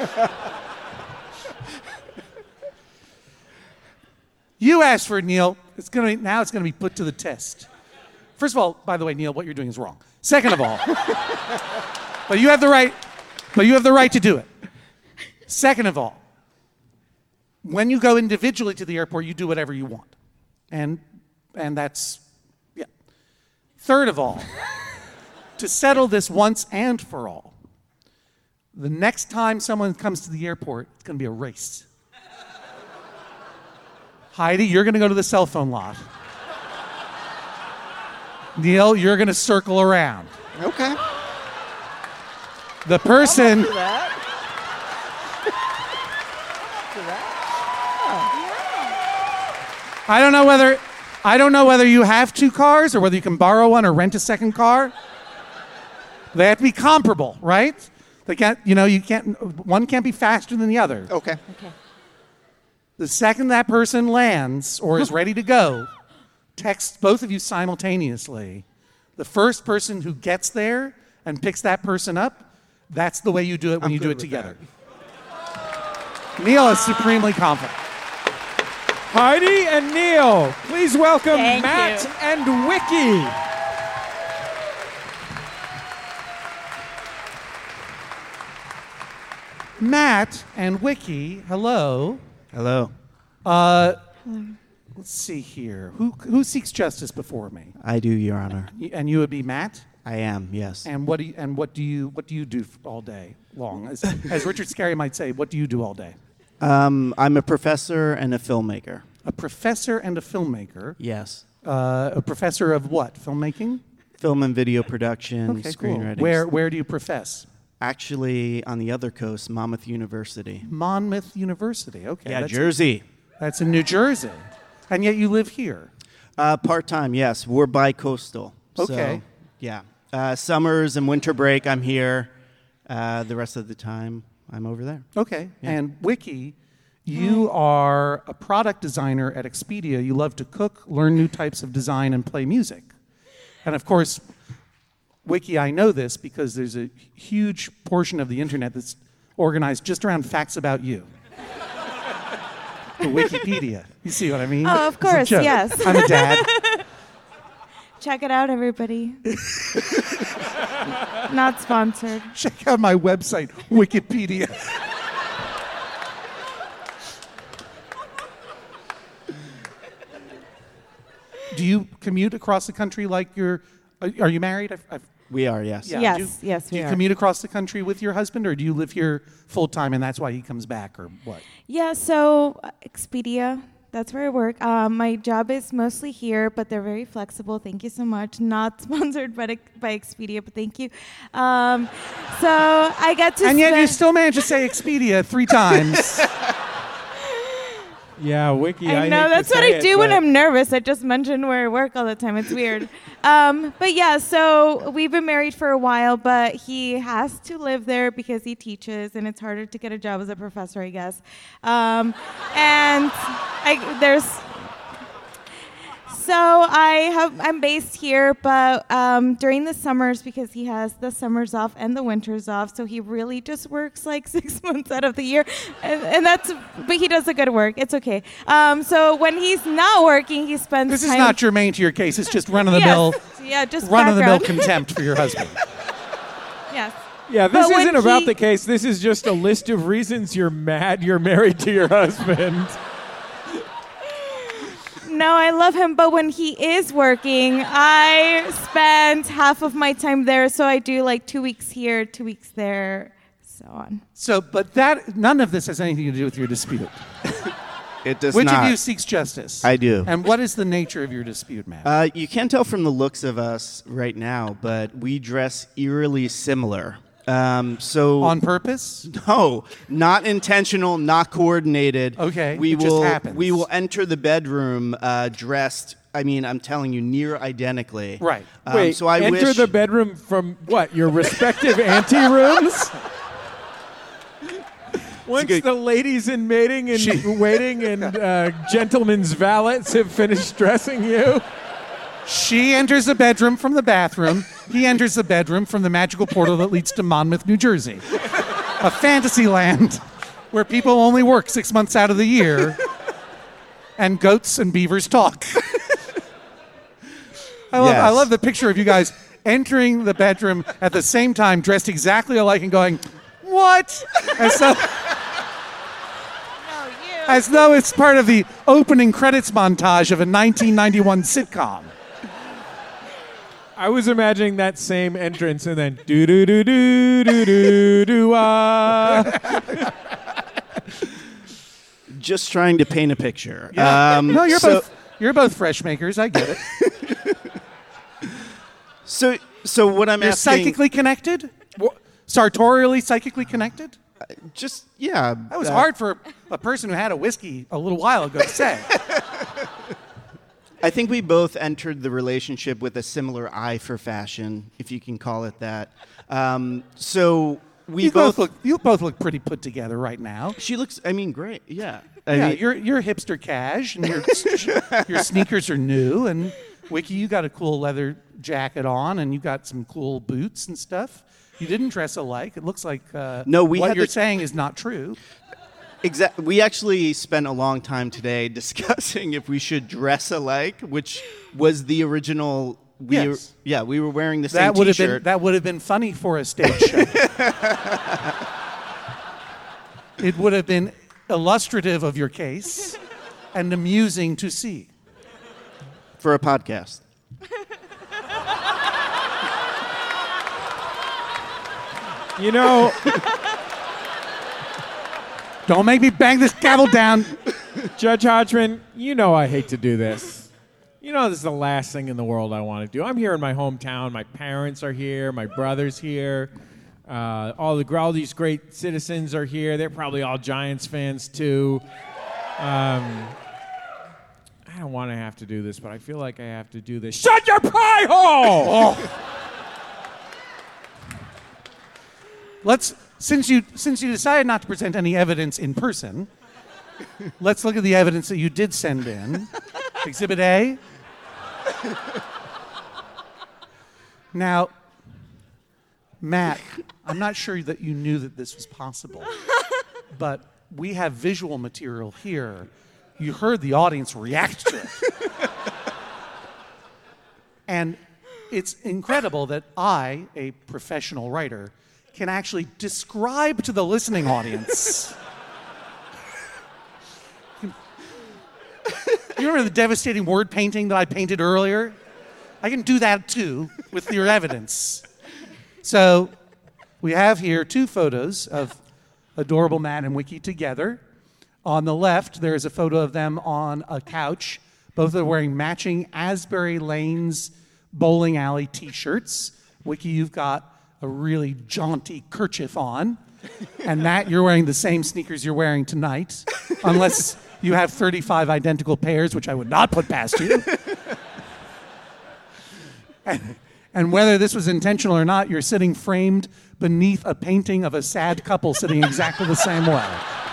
You asked for it, Neil. It's gonna be, now it's going to be put to the test. First of all, by the way, Neil, what you're doing is wrong. Second of all, but you have the right, but you have the right to do it. Second of all, when you go individually to the airport, you do whatever you want. And and that's, yeah. Third of all, to settle this once and for all, the next time someone comes to the airport, it's going to be a race. Heidi, you're going to go to the cell phone lot. Neil, you're going to circle around. Okay. The person... I don't know whether I don't know whether you have two cars or whether you can borrow one or rent a second car. They have to be comparable, right? They can't, you know, you can't one can't be faster than the other. Okay. Okay. The second that person lands or is ready to go, text both of you simultaneously. The first person who gets there and picks that person up, that's the way you do it when I'm you do good it with together. Neil is supremely confident. Heidi and Neil, please welcome Thank Matt you. and Wiki. Matt and Wiki, hello. Hello. Uh, let's see here. Who who seeks justice before me? I do, Your Honor. Y- And you would be Matt. I am, yes. And what do you, and what do you what do you do f- all day long? As, as Richard Scarry might say, what do you do all day? Um, I'm a professor and a filmmaker. A professor and a filmmaker. Yes. Uh, a professor of what? Filmmaking. Film and video production, Okay, cool. screenwriting. Where where do you profess? Actually, on the other coast, Monmouth University. Monmouth University. Okay. Yeah, that's- Jersey. That's in New Jersey, and yet you live here. Uh, part-time, yes. We're bi-coastal. Okay. So, yeah. Uh, summers and winter break, I'm here. Uh, the rest of the time, I'm over there. Okay. Yeah. And Wiki, you are a product designer at Expedia. You love to cook, learn new types of design, and play music. And of course, Wiki, I know this because there's a huge portion of the internet that's organized just around facts about you. The Wikipedia. You see what I mean? Oh, of It's a course, joke. yes. I'm a dad. Check it out, everybody. Not sponsored. Check out my website, Wikipedia. Do you commute across the country like you're? Are are you married? I've, I've, We are, yes. Yes, do you, yes, Do we you are. commute across the country with your husband, or do you live here full time and that's why he comes back, or what? Yeah, so uh, Expedia, that's where I work. Um, my job is mostly here, but they're very flexible. Thank you so much. Not sponsored by, by Expedia, but thank you. Um, so I get to And yet you spend- still manage to say Expedia three times. Yeah, Wiki. I, I know, hate to that's what say I it, do when but- I'm nervous. I just mention where I work all the time. It's weird. um, but yeah, so we've been married for a while, but he has to live there because he teaches, and it's harder to get a job as a professor, I guess. Um, and I, there's... So I have I'm based here, but um, during the summers, because he has the summers off and the winters off, so he really just works like six months out of the year, and, and that's but he does a good work. It's okay. Um, so when he's not working, he spends. This is time not germane to your case. It's just run of the mill, Yes. Yeah, just run of the mill background. contempt for your husband. Yes. Yeah, this But when isn't about he- the case. This is just a list of reasons you're mad you're married to your husband. No, I love him, but when he is working, I spend half of my time there, so I do like two weeks here, two weeks there, so on. So, but that none of this has anything to do with your dispute. It does Which not. of you seeks justice? I do. And what is the nature of your dispute, Matt? Uh, you can't tell from the looks of us right now, but we dress eerily similar. Um, so On purpose? No, not intentional, not coordinated. Okay, we it just will happens. we will enter the bedroom uh, dressed. I mean, I'm telling you, near identically. Right. Um, Wait, so I enter wish the bedroom from what? Your respective anterooms? Once the ladies in mating and waiting and uh, gentlemen's valets have finished dressing you. She enters the bedroom from the bathroom. He enters the bedroom from the magical portal that leads to Monmouth, New Jersey. A fantasy land where people only work six months out of the year and goats and beavers talk. I love, I Yes. love the picture of you guys entering the bedroom at the same time, dressed exactly alike and going, what? As though, as though it's part of the opening credits montage of a nineteen ninety-one sitcom. I was imagining that same entrance and then do do do do do do do ah. just trying to paint a picture. Yeah. Um, no, you're so, both you're both fresh makers. I get it. So, so what I'm You're asking, psychically connected, Wha- sartorially psychically connected. just yeah. That was uh, hard for a person who had a whiskey a little while ago to say. I think we both entered the relationship with a similar eye for fashion, if you can call it that. Um, so we you both, both look. You both look pretty put together right now. She looks. I mean, great. Yeah. I yeah, mean, you're you're hipster cash, and your your sneakers are new, and Wiki, you got a cool leather jacket on, and you got some cool boots and stuff. You didn't dress alike. It looks like uh, no. We what had you're the, saying is not true. Exactly. We actually spent a long time today discussing if we should dress alike, which was the original. We yes. were, yeah, we were wearing the same that would T-shirt. have been that would have been funny for a stage show. It would have been illustrative of your case and amusing to see. For a podcast. You know, don't make me bang this gavel down. Judge Hodgman, you know I hate to do this. You know this is the last thing in the world I want to do. I'm here in my hometown. My parents are here. My brother's here. Uh, all the all these great citizens are here. They're probably all Giants fans too. Um, I don't want to have to do this, but I feel like I have to do this. Shut your pie hole! Oh. Let's since you since you decided not to present any evidence in person, let's look at the evidence that you did send in. Exhibit A. Now, Matt, I'm not sure that you knew that this was possible, but we have visual material here. You heard the audience react to it. And it's incredible that I, a professional writer, can actually describe to the listening audience. You remember the devastating word painting that I painted earlier? I can do that too with your evidence. So we have here two photos of adorable Matt and Wiki together. On the left, there is a photo of them on a couch. Both are wearing matching Asbury Lanes bowling alley t-shirts. Wiki, you've got a really jaunty kerchief on. And Matt, you're wearing the same sneakers you're wearing tonight, unless you have thirty-five identical pairs, which I would not put past you. and, and whether this was intentional or not, you're sitting framed beneath a painting of a sad couple sitting exactly the same way.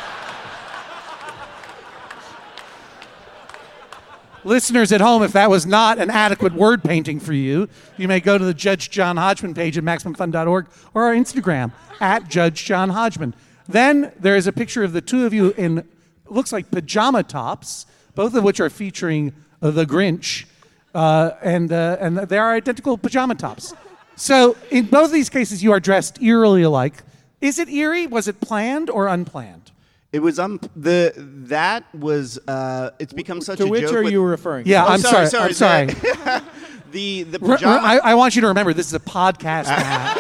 Listeners at home, if that was not an adequate word painting for you, you may go to the Judge John Hodgman page at maximum fun dot org or our Instagram at Judge John Hodgman. Then there is a picture of the two of you in, looks like pajama tops, both of which are featuring uh, the Grinch, uh, and uh, and they are identical pajama tops. So in both these cases, you are dressed eerily alike. Is it eerie? Was it planned or unplanned? It was um the that was uh it's become such to a which joke. are with, you referring to? Yeah, oh, I'm sorry. sorry, I'm sorry. sorry. the the Re- pajama. I, I want you to remember this is a podcast. Matt.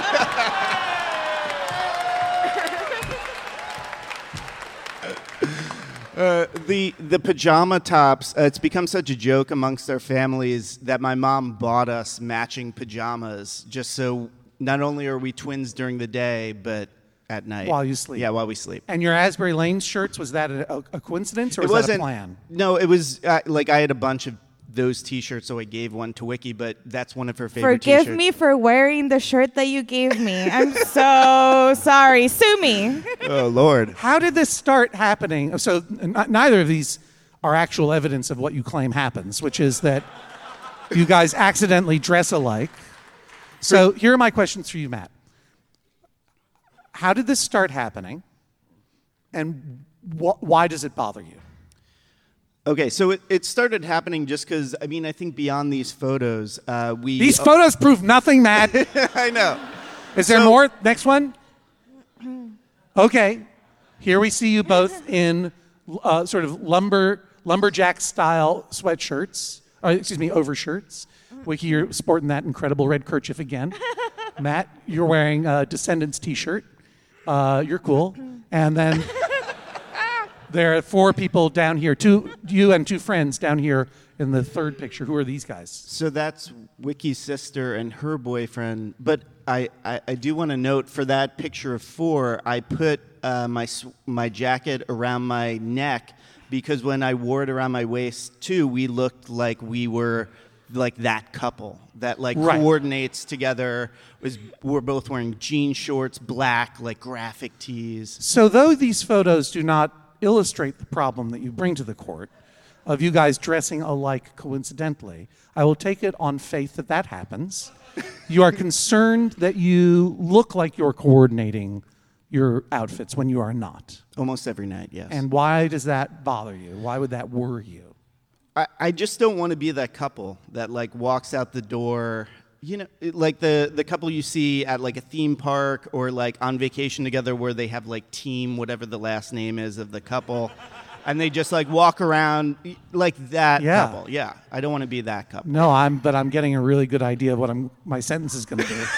Uh, the the pajama tops. Uh, it's become such a joke amongst our families that my mom bought us matching pajamas just so not only are we twins during the day, but at night While you sleep. Yeah, while we sleep. And your Asbury Lanes shirts, was that a, a coincidence or It was that a wasn't- plan? No, it was uh, like I had a bunch of those T-shirts, so I gave one to Wiki, but that's one of her favorite Forgive T-shirts. me for wearing the shirt that you gave me. I'm so sorry. Sue me. Oh Lord! How did this start happening? So n- neither of these are actual evidence of what you claim happens, which is that you guys accidentally dress alike. So here are my questions for you, Matt. How did this start happening, and wh- why does it bother you? Okay, so it, it started happening just because, I mean, I think beyond these photos, uh, we... These photos prove nothing, Matt. I know. Is there So- more? Next one? Okay. Here we see you both in uh, sort of lumber lumberjack-style sweatshirts, or excuse me, overshirts. Wiki, you're sporting that incredible red kerchief again. Matt, you're wearing a Descendants T-shirt. Uh, you're cool. And then there are four people down here, two you and two friends down here in the third picture. Who are these guys? So that's Wiki's sister and her boyfriend. But I, I, I do want to note for that picture of four, I put uh, my s- my jacket around my neck because when I wore it around my waist too, we looked like we were like that couple that like Right. coordinates together. Was we're both wearing jean shorts, black, like graphic tees. So though these photos do not illustrate the problem that you bring to the court of you guys dressing alike coincidentally, I will take it on faith that that happens. You are concerned that you look like you're coordinating your outfits when you are not. Almost every night, yes. And why does that bother you? Why would that worry you? I, I just don't want to be that couple that like walks out the door, you know, it- like the, the couple you see at like a theme park or like on vacation together where they have like team, whatever the last name is of the couple, and they just like walk around y- like that Yeah. couple. Yeah, I don't want to be that couple. No, I'm but I'm getting a really good idea of what I'm my sentence is going to be.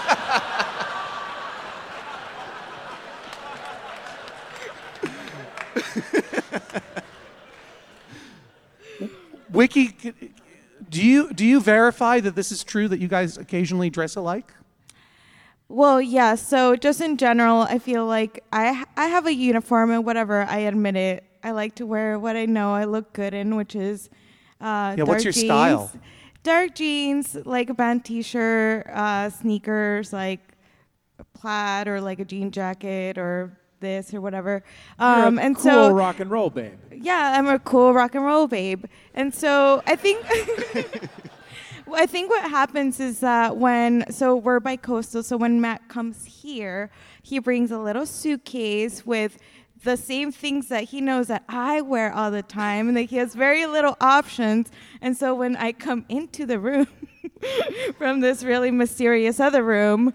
Wiki, c- do you do you verify that this is true that you guys occasionally dress alike? Well, yeah. So just in general, I feel like I I have a uniform and whatever. I admit it. I like to wear what I know I look good in, which is uh, Yeah, dark what's your jeans, style? Dark jeans, like a band T-shirt, uh, sneakers, like a plaid or like a jean jacket or this or whatever. Um, You're a and cool so rock and roll babe. yeah, I'm a cool rock and roll babe. And so I think I think what happens is that when so we're bi-coastal, so when Matt comes here, he brings a little suitcase with the same things that he knows that I wear all the time, and that he has very little options. And so when I come into the room from this really mysterious other room,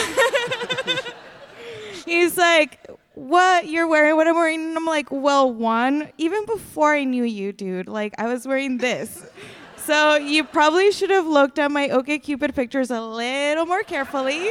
he's like, what you're wearing, what I'm wearing? And I'm like, well, one, even before I knew you, dude, like I was wearing this. So you probably should have looked at my OkCupid pictures a little more carefully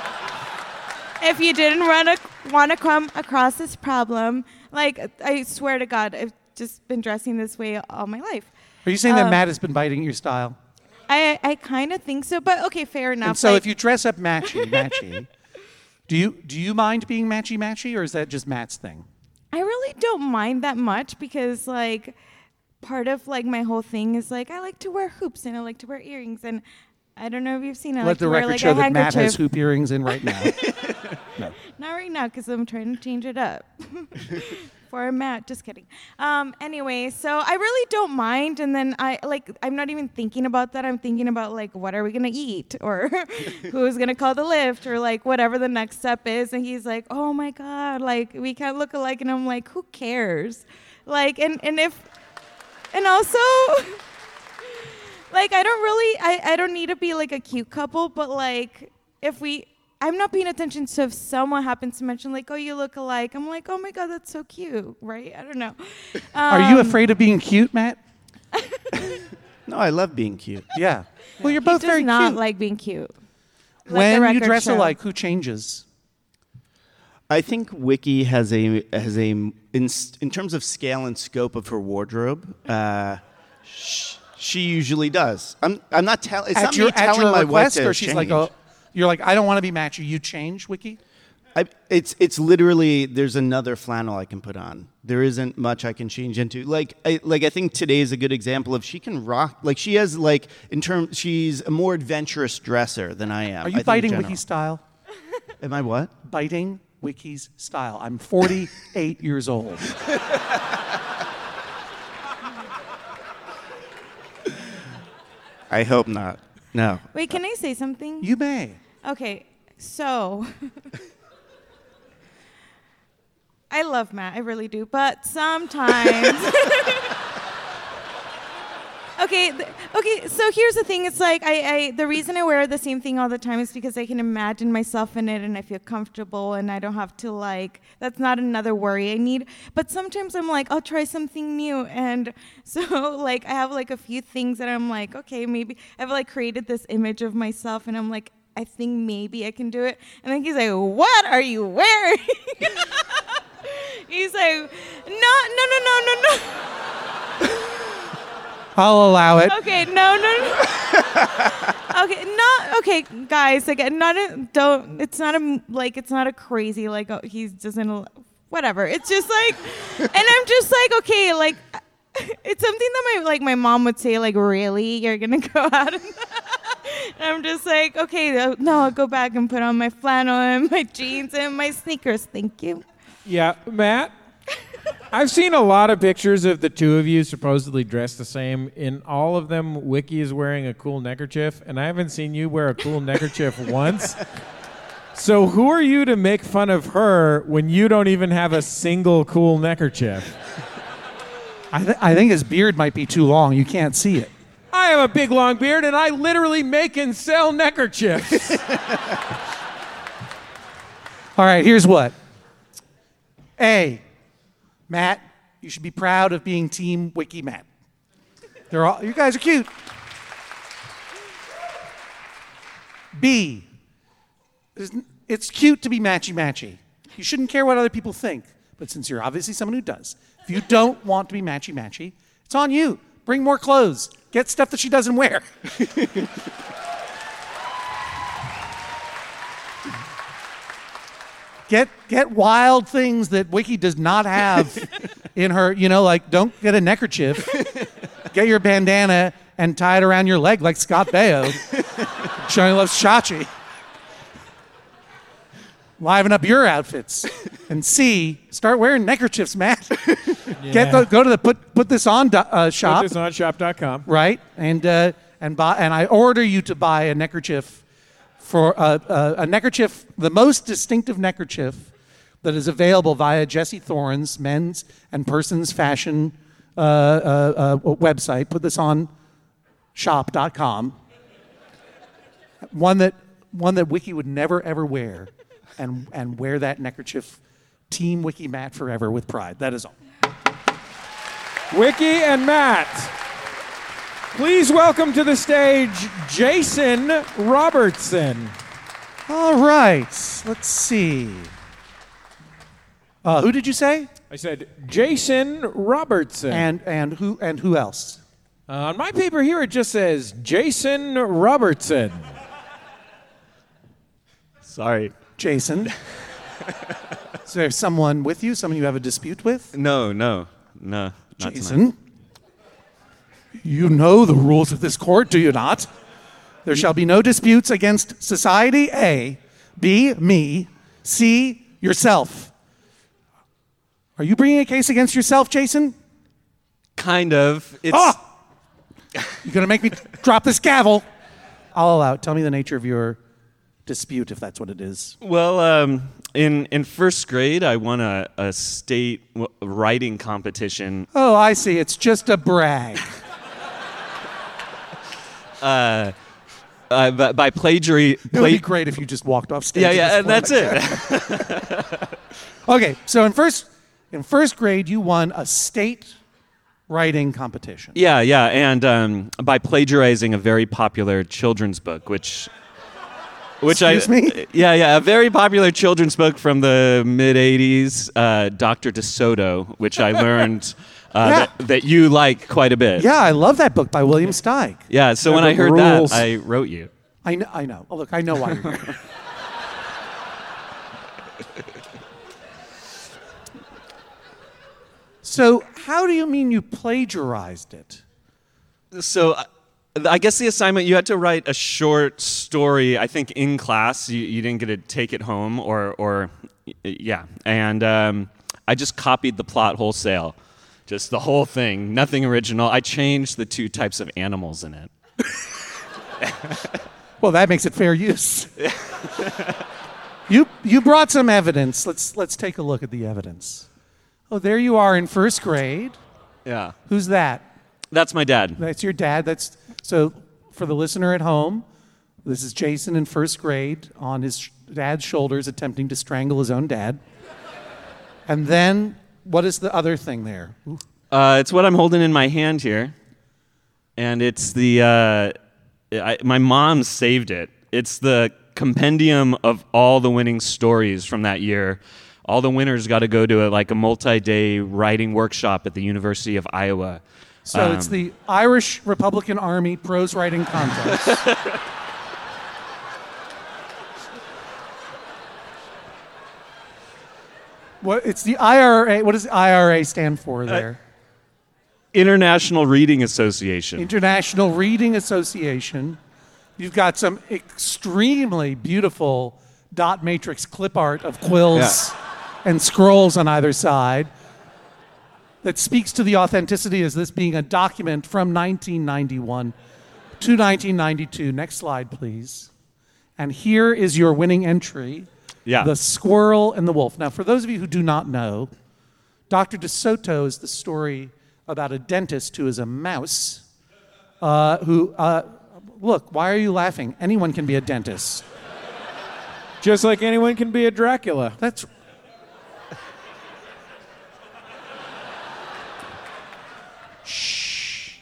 if you didn't run a, want to come across this problem. Like, I swear to God, I've just been dressing this way all my life. Are you saying that Um, Matt has been biting your style? I, I kind of think so, but okay, fair enough. And so like- if you dress up matchy, matchy, do you do you mind being matchy matchy, or is that just Matt's thing? I really don't mind that much because, like, part of like my whole thing is like I like to wear hoops and I like to wear earrings, and I don't know if you've seen it. I Let like the to wear, record like, show a that Matt has handkerchief. hoop earrings in right now. No. Not right now because I'm trying to change it up for Matt. Just kidding. Um, anyway, so I really don't mind, and then I like I'm not even thinking about that. I'm thinking about like what are we gonna eat, or who's gonna call the lift, or like whatever the next step is. And he's like, oh my God, like we can't look alike, and I'm like, who cares? Like, and and if and also. Like, I don't really, I, I don't need to be like a cute couple, but like, if we, I'm not paying attention, so if someone happens to mention like, oh, you look alike, I'm like, oh my God, that's so cute, right? I don't know. Are you Um, afraid of being cute, Matt? No, I love being cute. Yeah. Well, you're both he does very not cute. like being cute. Like the When you record dress show. alike, who changes? I think Wiki has a has a in in terms of scale and scope of her wardrobe. Uh, sh- she usually does. I'm I'm not telling. It's at not your, me at telling your my request, wife to or she's change. like, oh, you're like, I don't want to be matchy. You change, Wiki? I, it's it's literally there's another flannel I can put on. There isn't much I can change into. Like I, like I think today is a good example of she can rock. Like she has like in terms she's a more adventurous dresser than I am. Are I you think in biting general. Wiki's style? Am I what? Biting Wiki's style. I'm forty-eight years old. I hope not. No. Wait, can I say something? You may. Okay, so I love Matt, I really do, but sometimes. okay, th- okay. So here's the thing. It's like I, I, the reason I wear the same thing all the time is because I can imagine myself in it, and I feel comfortable, and I don't have to like. That's not another worry I need. But sometimes I'm like, I'll try something new, and so like I have like a few things that I'm like, okay, maybe I've like created this image of myself, and I'm like, I think maybe I can do it. And then he's like, what are you wearing? He's like, no, no, no, no, no, no. I'll allow it. Okay, no, no, no. Okay, not okay, guys. Like, not a, don't. It's not a like. It's not a crazy like. Oh, he doesn't. Whatever. It's just like, and I'm just like, okay, like, It's something that my like my mom would say, like, really? You're going to go out? And I'm just like, okay, uh, no, I'll go back and put on my flannel and my jeans and my sneakers. Thank you. Yeah, Matt, I've seen a lot of pictures of the two of you supposedly dressed the same. In all of them, Wiki is wearing a cool neckerchief, and I haven't seen you wear a cool neckerchief once. So who are you to make fun of her when you don't even have a single cool neckerchief? I, th- I think his beard might be too long. You can't see it. I have a big long beard, and I literally make and sell neckerchiefs. All right, here's what. A, Matt, you should be proud of being Team Wiki Matt. They're all, you guys are cute. B, it's cute to be matchy-matchy. You shouldn't care what other people think, but since you're obviously someone who does, if you don't want to be matchy-matchy, it's on you. Bring more clothes. Get stuff that she doesn't wear. Get get wild things that Wiki does not have in her, you know, like don't get a neckerchief. Get your bandana and tie it around your leg like Scott Baio. Showing loves Chachi. Liven up your outfits. And C, start wearing neckerchiefs, Matt. Yeah. Get the, go to the put put this on do, uh, shop. Put this on shop dot com. Right, and uh, and buy and I order you to buy a neckerchief. For uh, uh, a neckerchief, the most distinctive neckerchief that is available via Jesse Thorne's men's and persons fashion uh, uh, uh, website. Put this on shop dot com. One that one that Wiki would never ever wear, and and wear that neckerchief, Team Wiki Matt forever with pride. That is all. Wiki and Matt, please welcome to the stage Jason Robertson. All right, let's see. Uh, who did you say? I said Jason Robertson. And and who and who else? Uh, on my paper here, it just says Jason Robertson. Sorry, Jason. Is there someone with you? Someone you have a dispute with? No, no, no. Not Jason. tonight. You know the rules of this court, do you not? There shall be no disputes against society, A. B, me. C, yourself. Are you bringing a case against yourself, Jason? Kind of. It's. Ah! You're going to make me drop this gavel. I'll allow it. Tell me the nature of your dispute, if that's what it is. Well, um, in in first grade, I won a, a state w- writing competition. Oh, I see. It's just a brag. Uh, uh, by, by plagiary. It would be great if you just walked off stage. Yeah, at yeah, this and point that's like it. Okay, so in first in first grade, you won a state writing competition. Yeah, yeah, and um, by plagiarizing a very popular children's book, which, which Excuse I, me? yeah, yeah, a very popular children's book from the mid eighties, uh, Doctor DeSoto, which I learned uh, Yeah. that, that you like quite a bit. Yeah, I love that book by William Steig. Yeah, so when Yeah, I the heard rules. that, I wrote you. I know. I know. Oh, look, I know why you're here. So, how do you mean you plagiarized it? So, uh, I guess the assignment, you had to write a short story, I think, in class. You, you didn't get to take it home, or, or y- yeah. And um, I just copied the plot wholesale. Just the whole thing, nothing original. I changed the two types of animals in it. Well, that makes it fair use. you you brought some evidence. Let's let's take a look at the evidence. Oh, there you are in first grade. Yeah. Who's that? That's my dad. That's your dad. That's so for the listener at home, this is Jason in first grade on his dad's shoulders attempting to strangle his own dad. And then what is the other thing there? Ooh. Uh, it's what I'm holding in my hand here. And it's the, uh, I, my mom saved it. It's the compendium of all the winning stories from that year. All the winners got to go to a, like a multi-day writing workshop at the University of Iowa. So Um, it's the Irish Republican Army prose writing contest. What it's the I R A. What does the I R A stand for there? International Reading Association. International Reading Association. You've got some extremely beautiful dot matrix clip art of quills yeah. and scrolls on either side that speaks to the authenticity as this being a document from nineteen ninety-one to nineteen ninety-two. Next slide, please. And here is your winning entry, yeah. The Squirrel and the Wolf. Now, for those of you who do not know, Doctor DeSoto is the story about a dentist who is a mouse uh, who... Uh, Look, why are you laughing? Anyone can be a dentist. Just like anyone can be a Dracula. That's... Shh.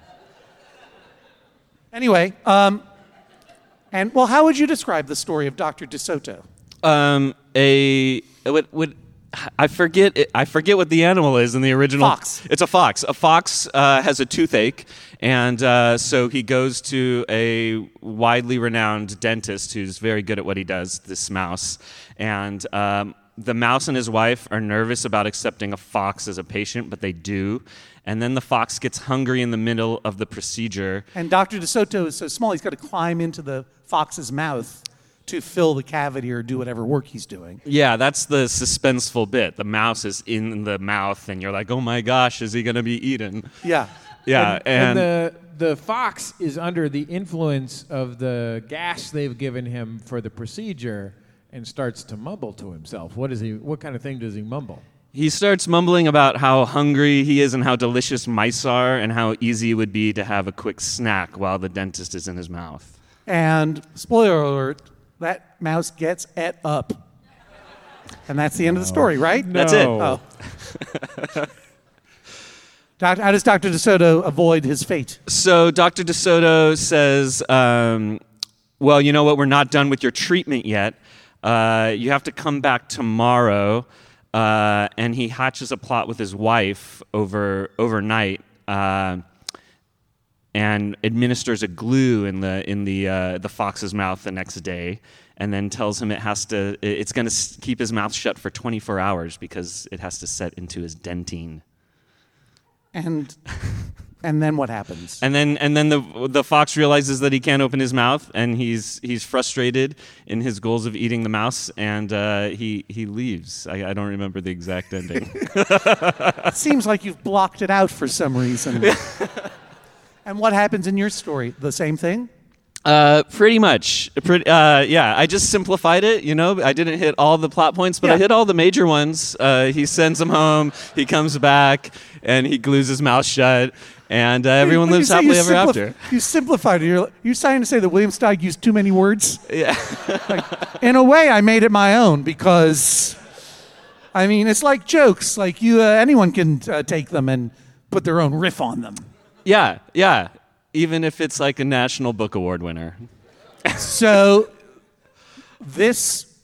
Anyway, um, and well, how would you describe the story of Doctor DeSoto? Um, a... What, what, I forget. I forget what the animal is in the original. Fox. It's a fox. A fox uh, has a toothache, and uh, so he goes to a widely renowned dentist who's very good at what he does. This mouse, and um, the mouse and his wife are nervous about accepting a fox as a patient, but they do. And then the fox gets hungry in the middle of the procedure. And Doctor DeSoto is so small, he's got to climb into the fox's mouth to fill the cavity or do whatever work he's doing. Yeah, that's the suspenseful bit. The mouse is in the mouth, and you're like, oh my gosh, is he going to be eaten? Yeah. Yeah, and, and, and the the fox is under the influence of the gas they've given him for the procedure and starts to mumble to himself. What is he? What kind of thing does he mumble? He starts mumbling about how hungry he is and how delicious mice are and how easy it would be to have a quick snack while the dentist is in his mouth. And spoiler alert, that mouse gets et up. And that's the end no. of the story, right? No. That's it. Oh. How does Doctor DeSoto avoid his fate? So Doctor DeSoto says, um, well, you know what? We're not done with your treatment yet. Uh, you have to come back tomorrow. Uh, and he hatches a plot with his wife over overnight. Uh, and administers a glue in the in the uh, the fox's mouth the next day, and then tells him it has to it's going to keep his mouth shut for twenty-four hours because it has to set into his dentine. And and then what happens? And then and then the the fox realizes that he can't open his mouth, and he's he's frustrated in his goals of eating the mouse, and uh, he he leaves. I, I don't remember the exact ending. It seems like you've blocked it out for some reason. And what happens in your story? The same thing? Uh, pretty much. Pretty, uh, yeah, I just simplified it, you know. I didn't hit all the plot points, but yeah. I hit all the major ones. Uh, he sends him home, he comes back, and he glues his mouth shut, and uh, everyone when lives happily ever simplif- after. You simplified it. You're, you're trying to say that William Steig used too many words? Yeah. Like, in a way, I made it my own because, I mean, it's like jokes. Like you, uh, anyone can uh, take them and put their own riff on them. Yeah, yeah. Even if it's like a National Book Award winner. So this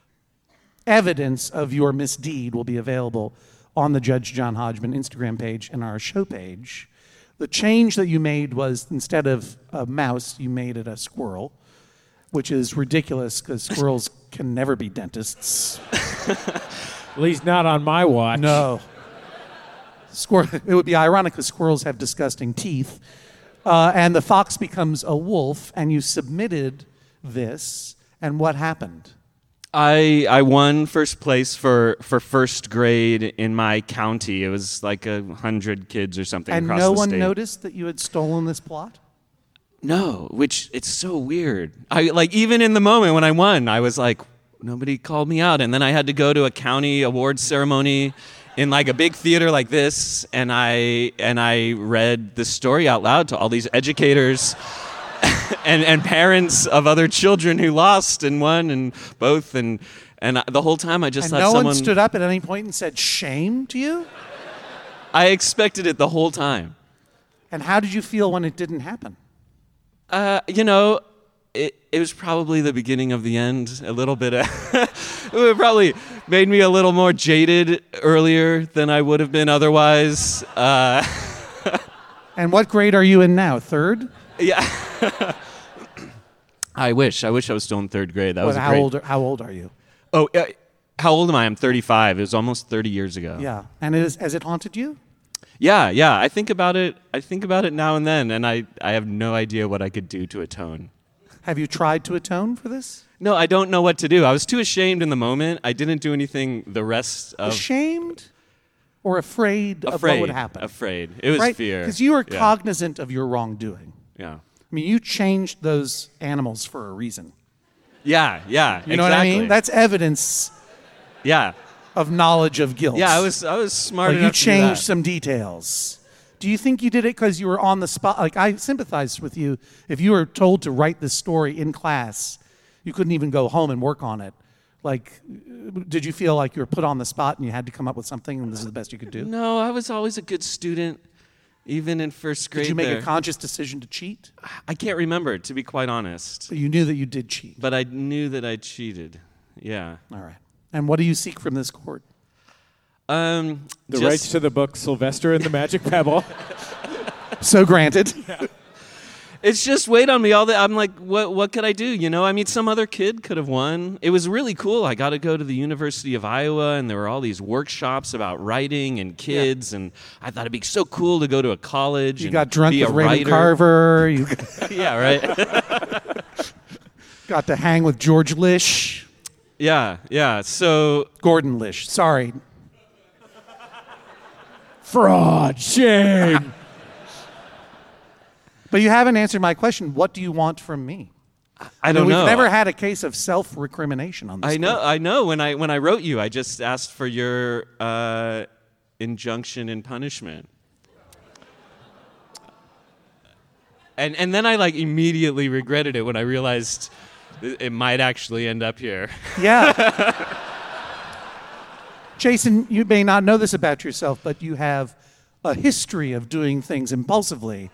evidence of your misdeed will be available on the Judge John Hodgman Instagram page and our show page. The change that you made was instead of a mouse, you made it a squirrel, which is ridiculous because squirrels can never be dentists. At least not on my watch. No. Squirrel, it would be ironic because squirrels have disgusting teeth. Uh, and the fox becomes a wolf, and you submitted this, and what happened? I I won first place for, for first grade in my county. It was like a hundred kids or something and across no the one state. noticed that you had stolen this plot? No, which it's so weird. I like even in the moment when I won, I was like, nobody called me out, and then I had to go to a county awards ceremony in like a big theater like this, and I and I read the story out loud to all these educators and and parents of other children who lost and won and both, and and the whole time I just and thought no someone one stood up at any point and said shame to you? I expected it the whole time. And how did you feel when it didn't happen? Uh, you know, it it was probably the beginning of the end. A little bit. Of it probably made me a little more jaded earlier than I would have been otherwise. Uh, and what grade are you in now? Third? Yeah. I wish. I wish I was still in third grade. That what, was a how great... old? Are, how old are you? Oh, uh, how old am I? I'm thirty-five. It was almost thirty years ago. Yeah. And it is, has it haunted you? Yeah, yeah. I think about it. I think about it now and then, and I, I have no idea what I could do to atone. Have you tried to atone for this? No, I don't know what to do. I was too ashamed in the moment. I didn't do anything the rest of... Ashamed or afraid, afraid of what would happen? Afraid. It was right? fear. Because you are yeah. cognizant of your wrongdoing. Yeah. I mean, you changed those animals for a reason. Yeah, yeah. You know exactly. what I mean? That's evidence yeah. of knowledge of guilt. Yeah, I was I was smart like enough you to do changed that. some details. Do you think you did it because you were on the spot? Like, I sympathized with you. If you were told to write this story in class, you couldn't even go home and work on it. Like, did you feel like you were put on the spot and you had to come up with something and this is the best you could do? No, I was always a good student, even in first grade. Did you make there. a conscious decision to cheat? I can't remember, to be quite honest. But you knew that you did cheat. But I knew that I cheated. Yeah. All right. And what do you seek from this court? Um, the just rights to the book Sylvester and the Magic Pebble. So granted. Yeah. It's just weighed on me all the. I'm like, what? What could I do? You know, I mean, some other kid could have won. It was really cool. I got to go to the University of Iowa, and there were all these workshops about writing and kids, yeah. and I thought it'd be so cool to go to a college. You and got drunk be with a Raymond writer. Carver. You yeah, right. Got to hang with George Lish. Yeah, yeah. So Gordon Lish. Sorry. Fraud. Shame. But you haven't answered my question. What do you want from me? I don't mean, know. We've never had a case of self-recrimination on this. I know. book. I know. When I when I wrote you, I just asked for your uh, injunction and punishment. And and then I like immediately regretted it when I realized it it might actually end up here. Yeah. Jason, you may not know this about yourself, but you have a history of doing things impulsively.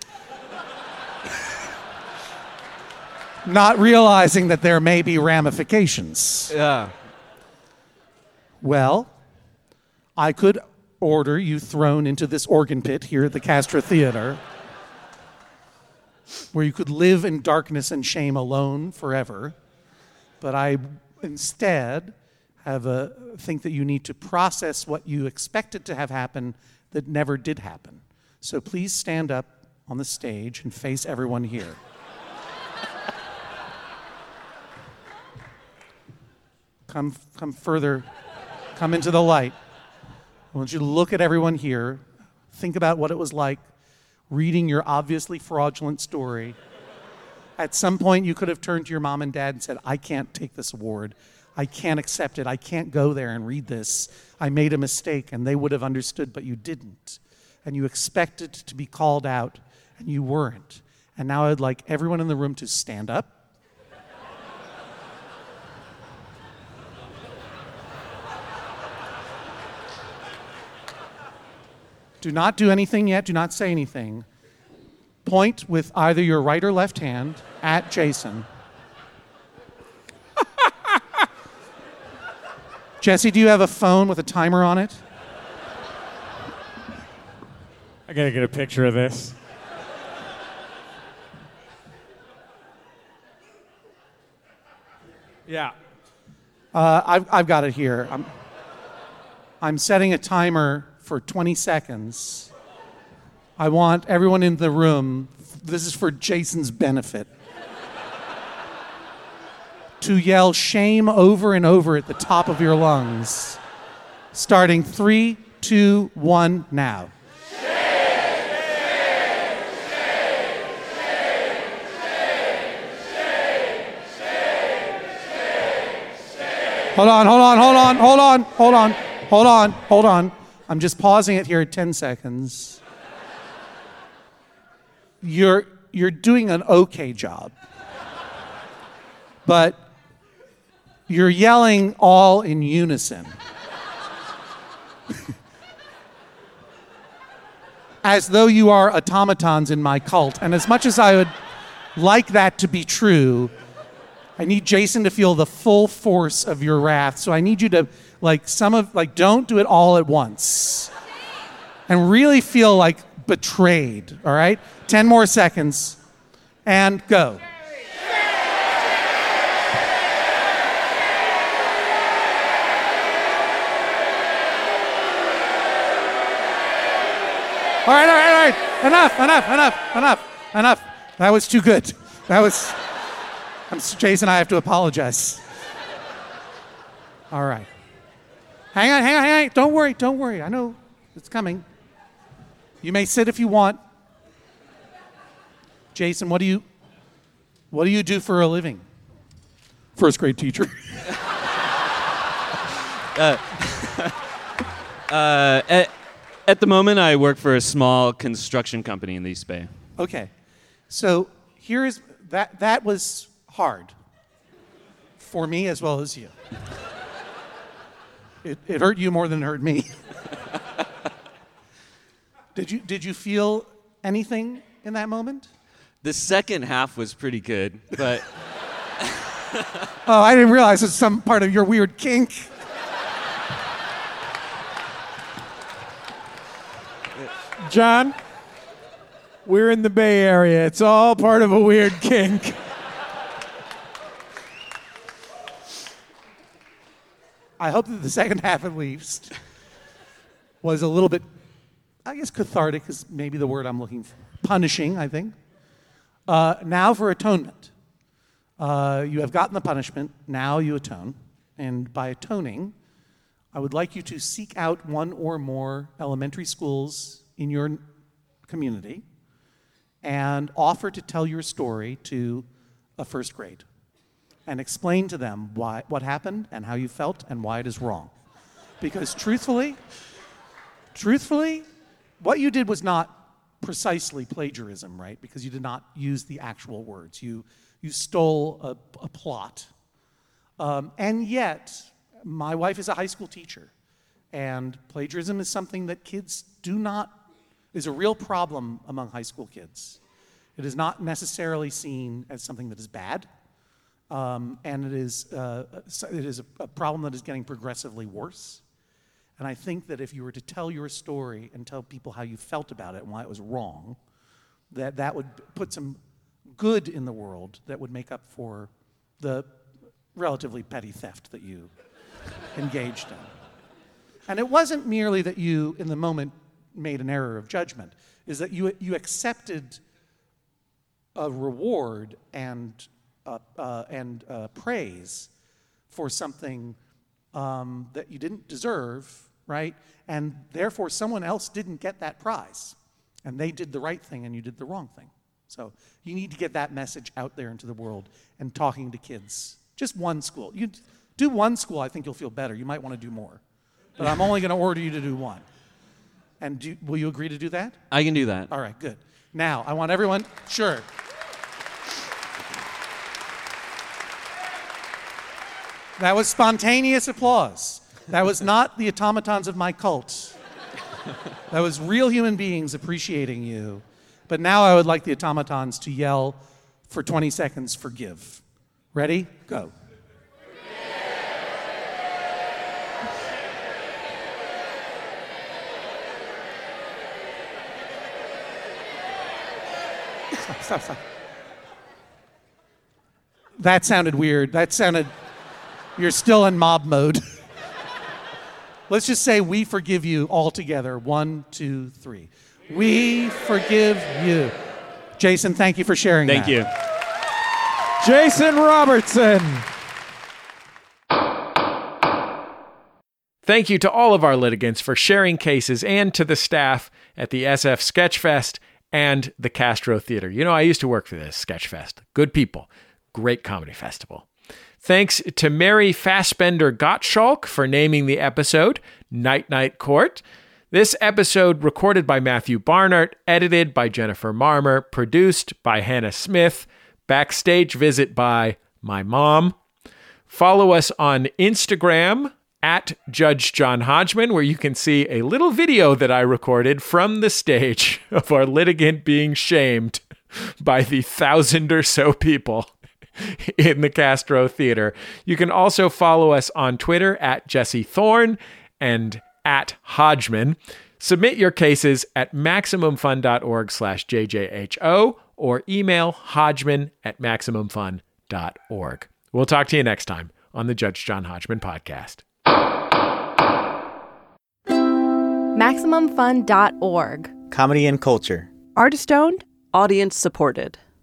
Not realizing that there may be ramifications. Yeah. Well, I could order you thrown into this organ pit here at the Castro Theater, where you could live in darkness and shame alone forever. But I instead have a think that you need to process what you expected to have happen that never did happen. So please stand up on the stage and face everyone here. Come, come further, come into the light. I want you to look at everyone here. Think about what it was like reading your obviously fraudulent story. At some point, you could have turned to your mom and dad and said, I can't take this award. I can't accept it. I can't go there and read this. I made a mistake, and they would have understood, but you didn't. And you expected to be called out, and you weren't. And now I'd like everyone in the room to stand up. Do not do anything yet. Do not say anything. Point with either your right or left hand at Jason. Jesse, do you have a phone with a timer on it? I gotta get a picture of this. Yeah. Uh, I've, I've got it here. I'm, I'm setting a timer for twenty seconds. I want everyone in the room, this is for Jason's benefit, to yell shame over and over at the top of your lungs. Starting three, two, one, now. Hold on, hold on, hold on, hold on, hold on, hold on, hold on. I'm just pausing it here at ten seconds. You're, you're doing an okay job. But you're yelling all in unison. As though you are automatons in my cult. And as much as I would like that to be true, I need Jason to feel the full force of your wrath. So I need you to, like, some of, like, don't do it all at once. And really feel like betrayed, all right? Ten more seconds. And go. All right, all right, all right. Enough, enough, enough, enough, enough. That was too good. That was, I'm, Jason, I have to apologize. All right. Hang on, hang on, hang on. Don't worry, don't worry. I know it's coming. You may sit if you want. Jason, what do you, what do you do for a living? First grade teacher. uh, uh, at, at the moment, I work for a small construction company in the East Bay. Okay. So here is, that, that was hard for me as well as you. It, it hurt you more than it hurt me. Did you, did you feel anything in that moment? The second half was pretty good, but... Oh, I didn't realize it's some part of your weird kink. John, we're in the Bay Area. It's all part of a weird kink. I hope that the second half, at least, was a little bit, I guess cathartic is maybe the word I'm looking for. Punishing, I think. Uh, now for atonement. Uh, you have gotten the punishment, now you atone. And by atoning, I would like you to seek out one or more elementary schools in your community and offer to tell your story to a first grade and explain to them why, what happened and how you felt and why it is wrong. Because truthfully, truthfully, what you did was not precisely plagiarism, right? Because you did not use the actual words. You, you stole a, a plot. Um, and yet, my wife is a high school teacher, and plagiarism is something that kids do not, is a real problem among high school kids. It is not necessarily seen as something that is bad, um, and it is, uh, it is a, a problem that is getting progressively worse. And I think that if you were to tell your story and tell people how you felt about it and why it was wrong, that that would put some good in the world that would make up for the relatively petty theft that you engaged in. And it wasn't merely that you, in the moment, made an error of judgment, is that you, you accepted a reward and, uh, uh, and uh, praise for something Um, that you didn't deserve, right? And therefore someone else didn't get that prize. And they did the right thing and you did the wrong thing. So you need to get that message out there into the world and talking to kids. Just one school. You do one school, I think you'll feel better. You might want to do more. But I'm only going to order you to do one. And do, will you agree to do that? I can do that. All right, good. Now, I want everyone, sure. That was spontaneous applause. That was not the automatons of my cult. That was real human beings appreciating you. But now I would like the automatons to yell for twenty seconds, forgive. Ready? Go. Stop, stop, stop. That sounded weird. That sounded... You're still in mob mode. Let's just say we forgive you all together. One, two, three. We forgive you. Jason, thank you for sharing Thank that. you. Jason Robertson. Thank you to all of our litigants for sharing cases and to the staff at the S F Sketchfest and the Castro Theater. You know, I used to work for this Sketchfest. Good people. Great comedy festival. Thanks to Mary Fassbender Gottschalk for naming the episode Night Night Court. This episode recorded by Matthew Barnard, edited by Jennifer Marmer, produced by Hannah Smith, backstage visit by my mom. Follow us on Instagram at Judge John Hodgman, where you can see a little video that I recorded from the stage of our litigant being shamed by the thousand or so people in the Castro Theater. You can also follow us on Twitter at Jesse Thorne and at Hodgman. Submit your cases at MaximumFun.org slash JJHO or email Hodgman at MaximumFun.org. We'll talk to you next time on the Judge John Hodgman podcast. Maximum Fun dot org. comedy and culture. Artist owned, audience supported.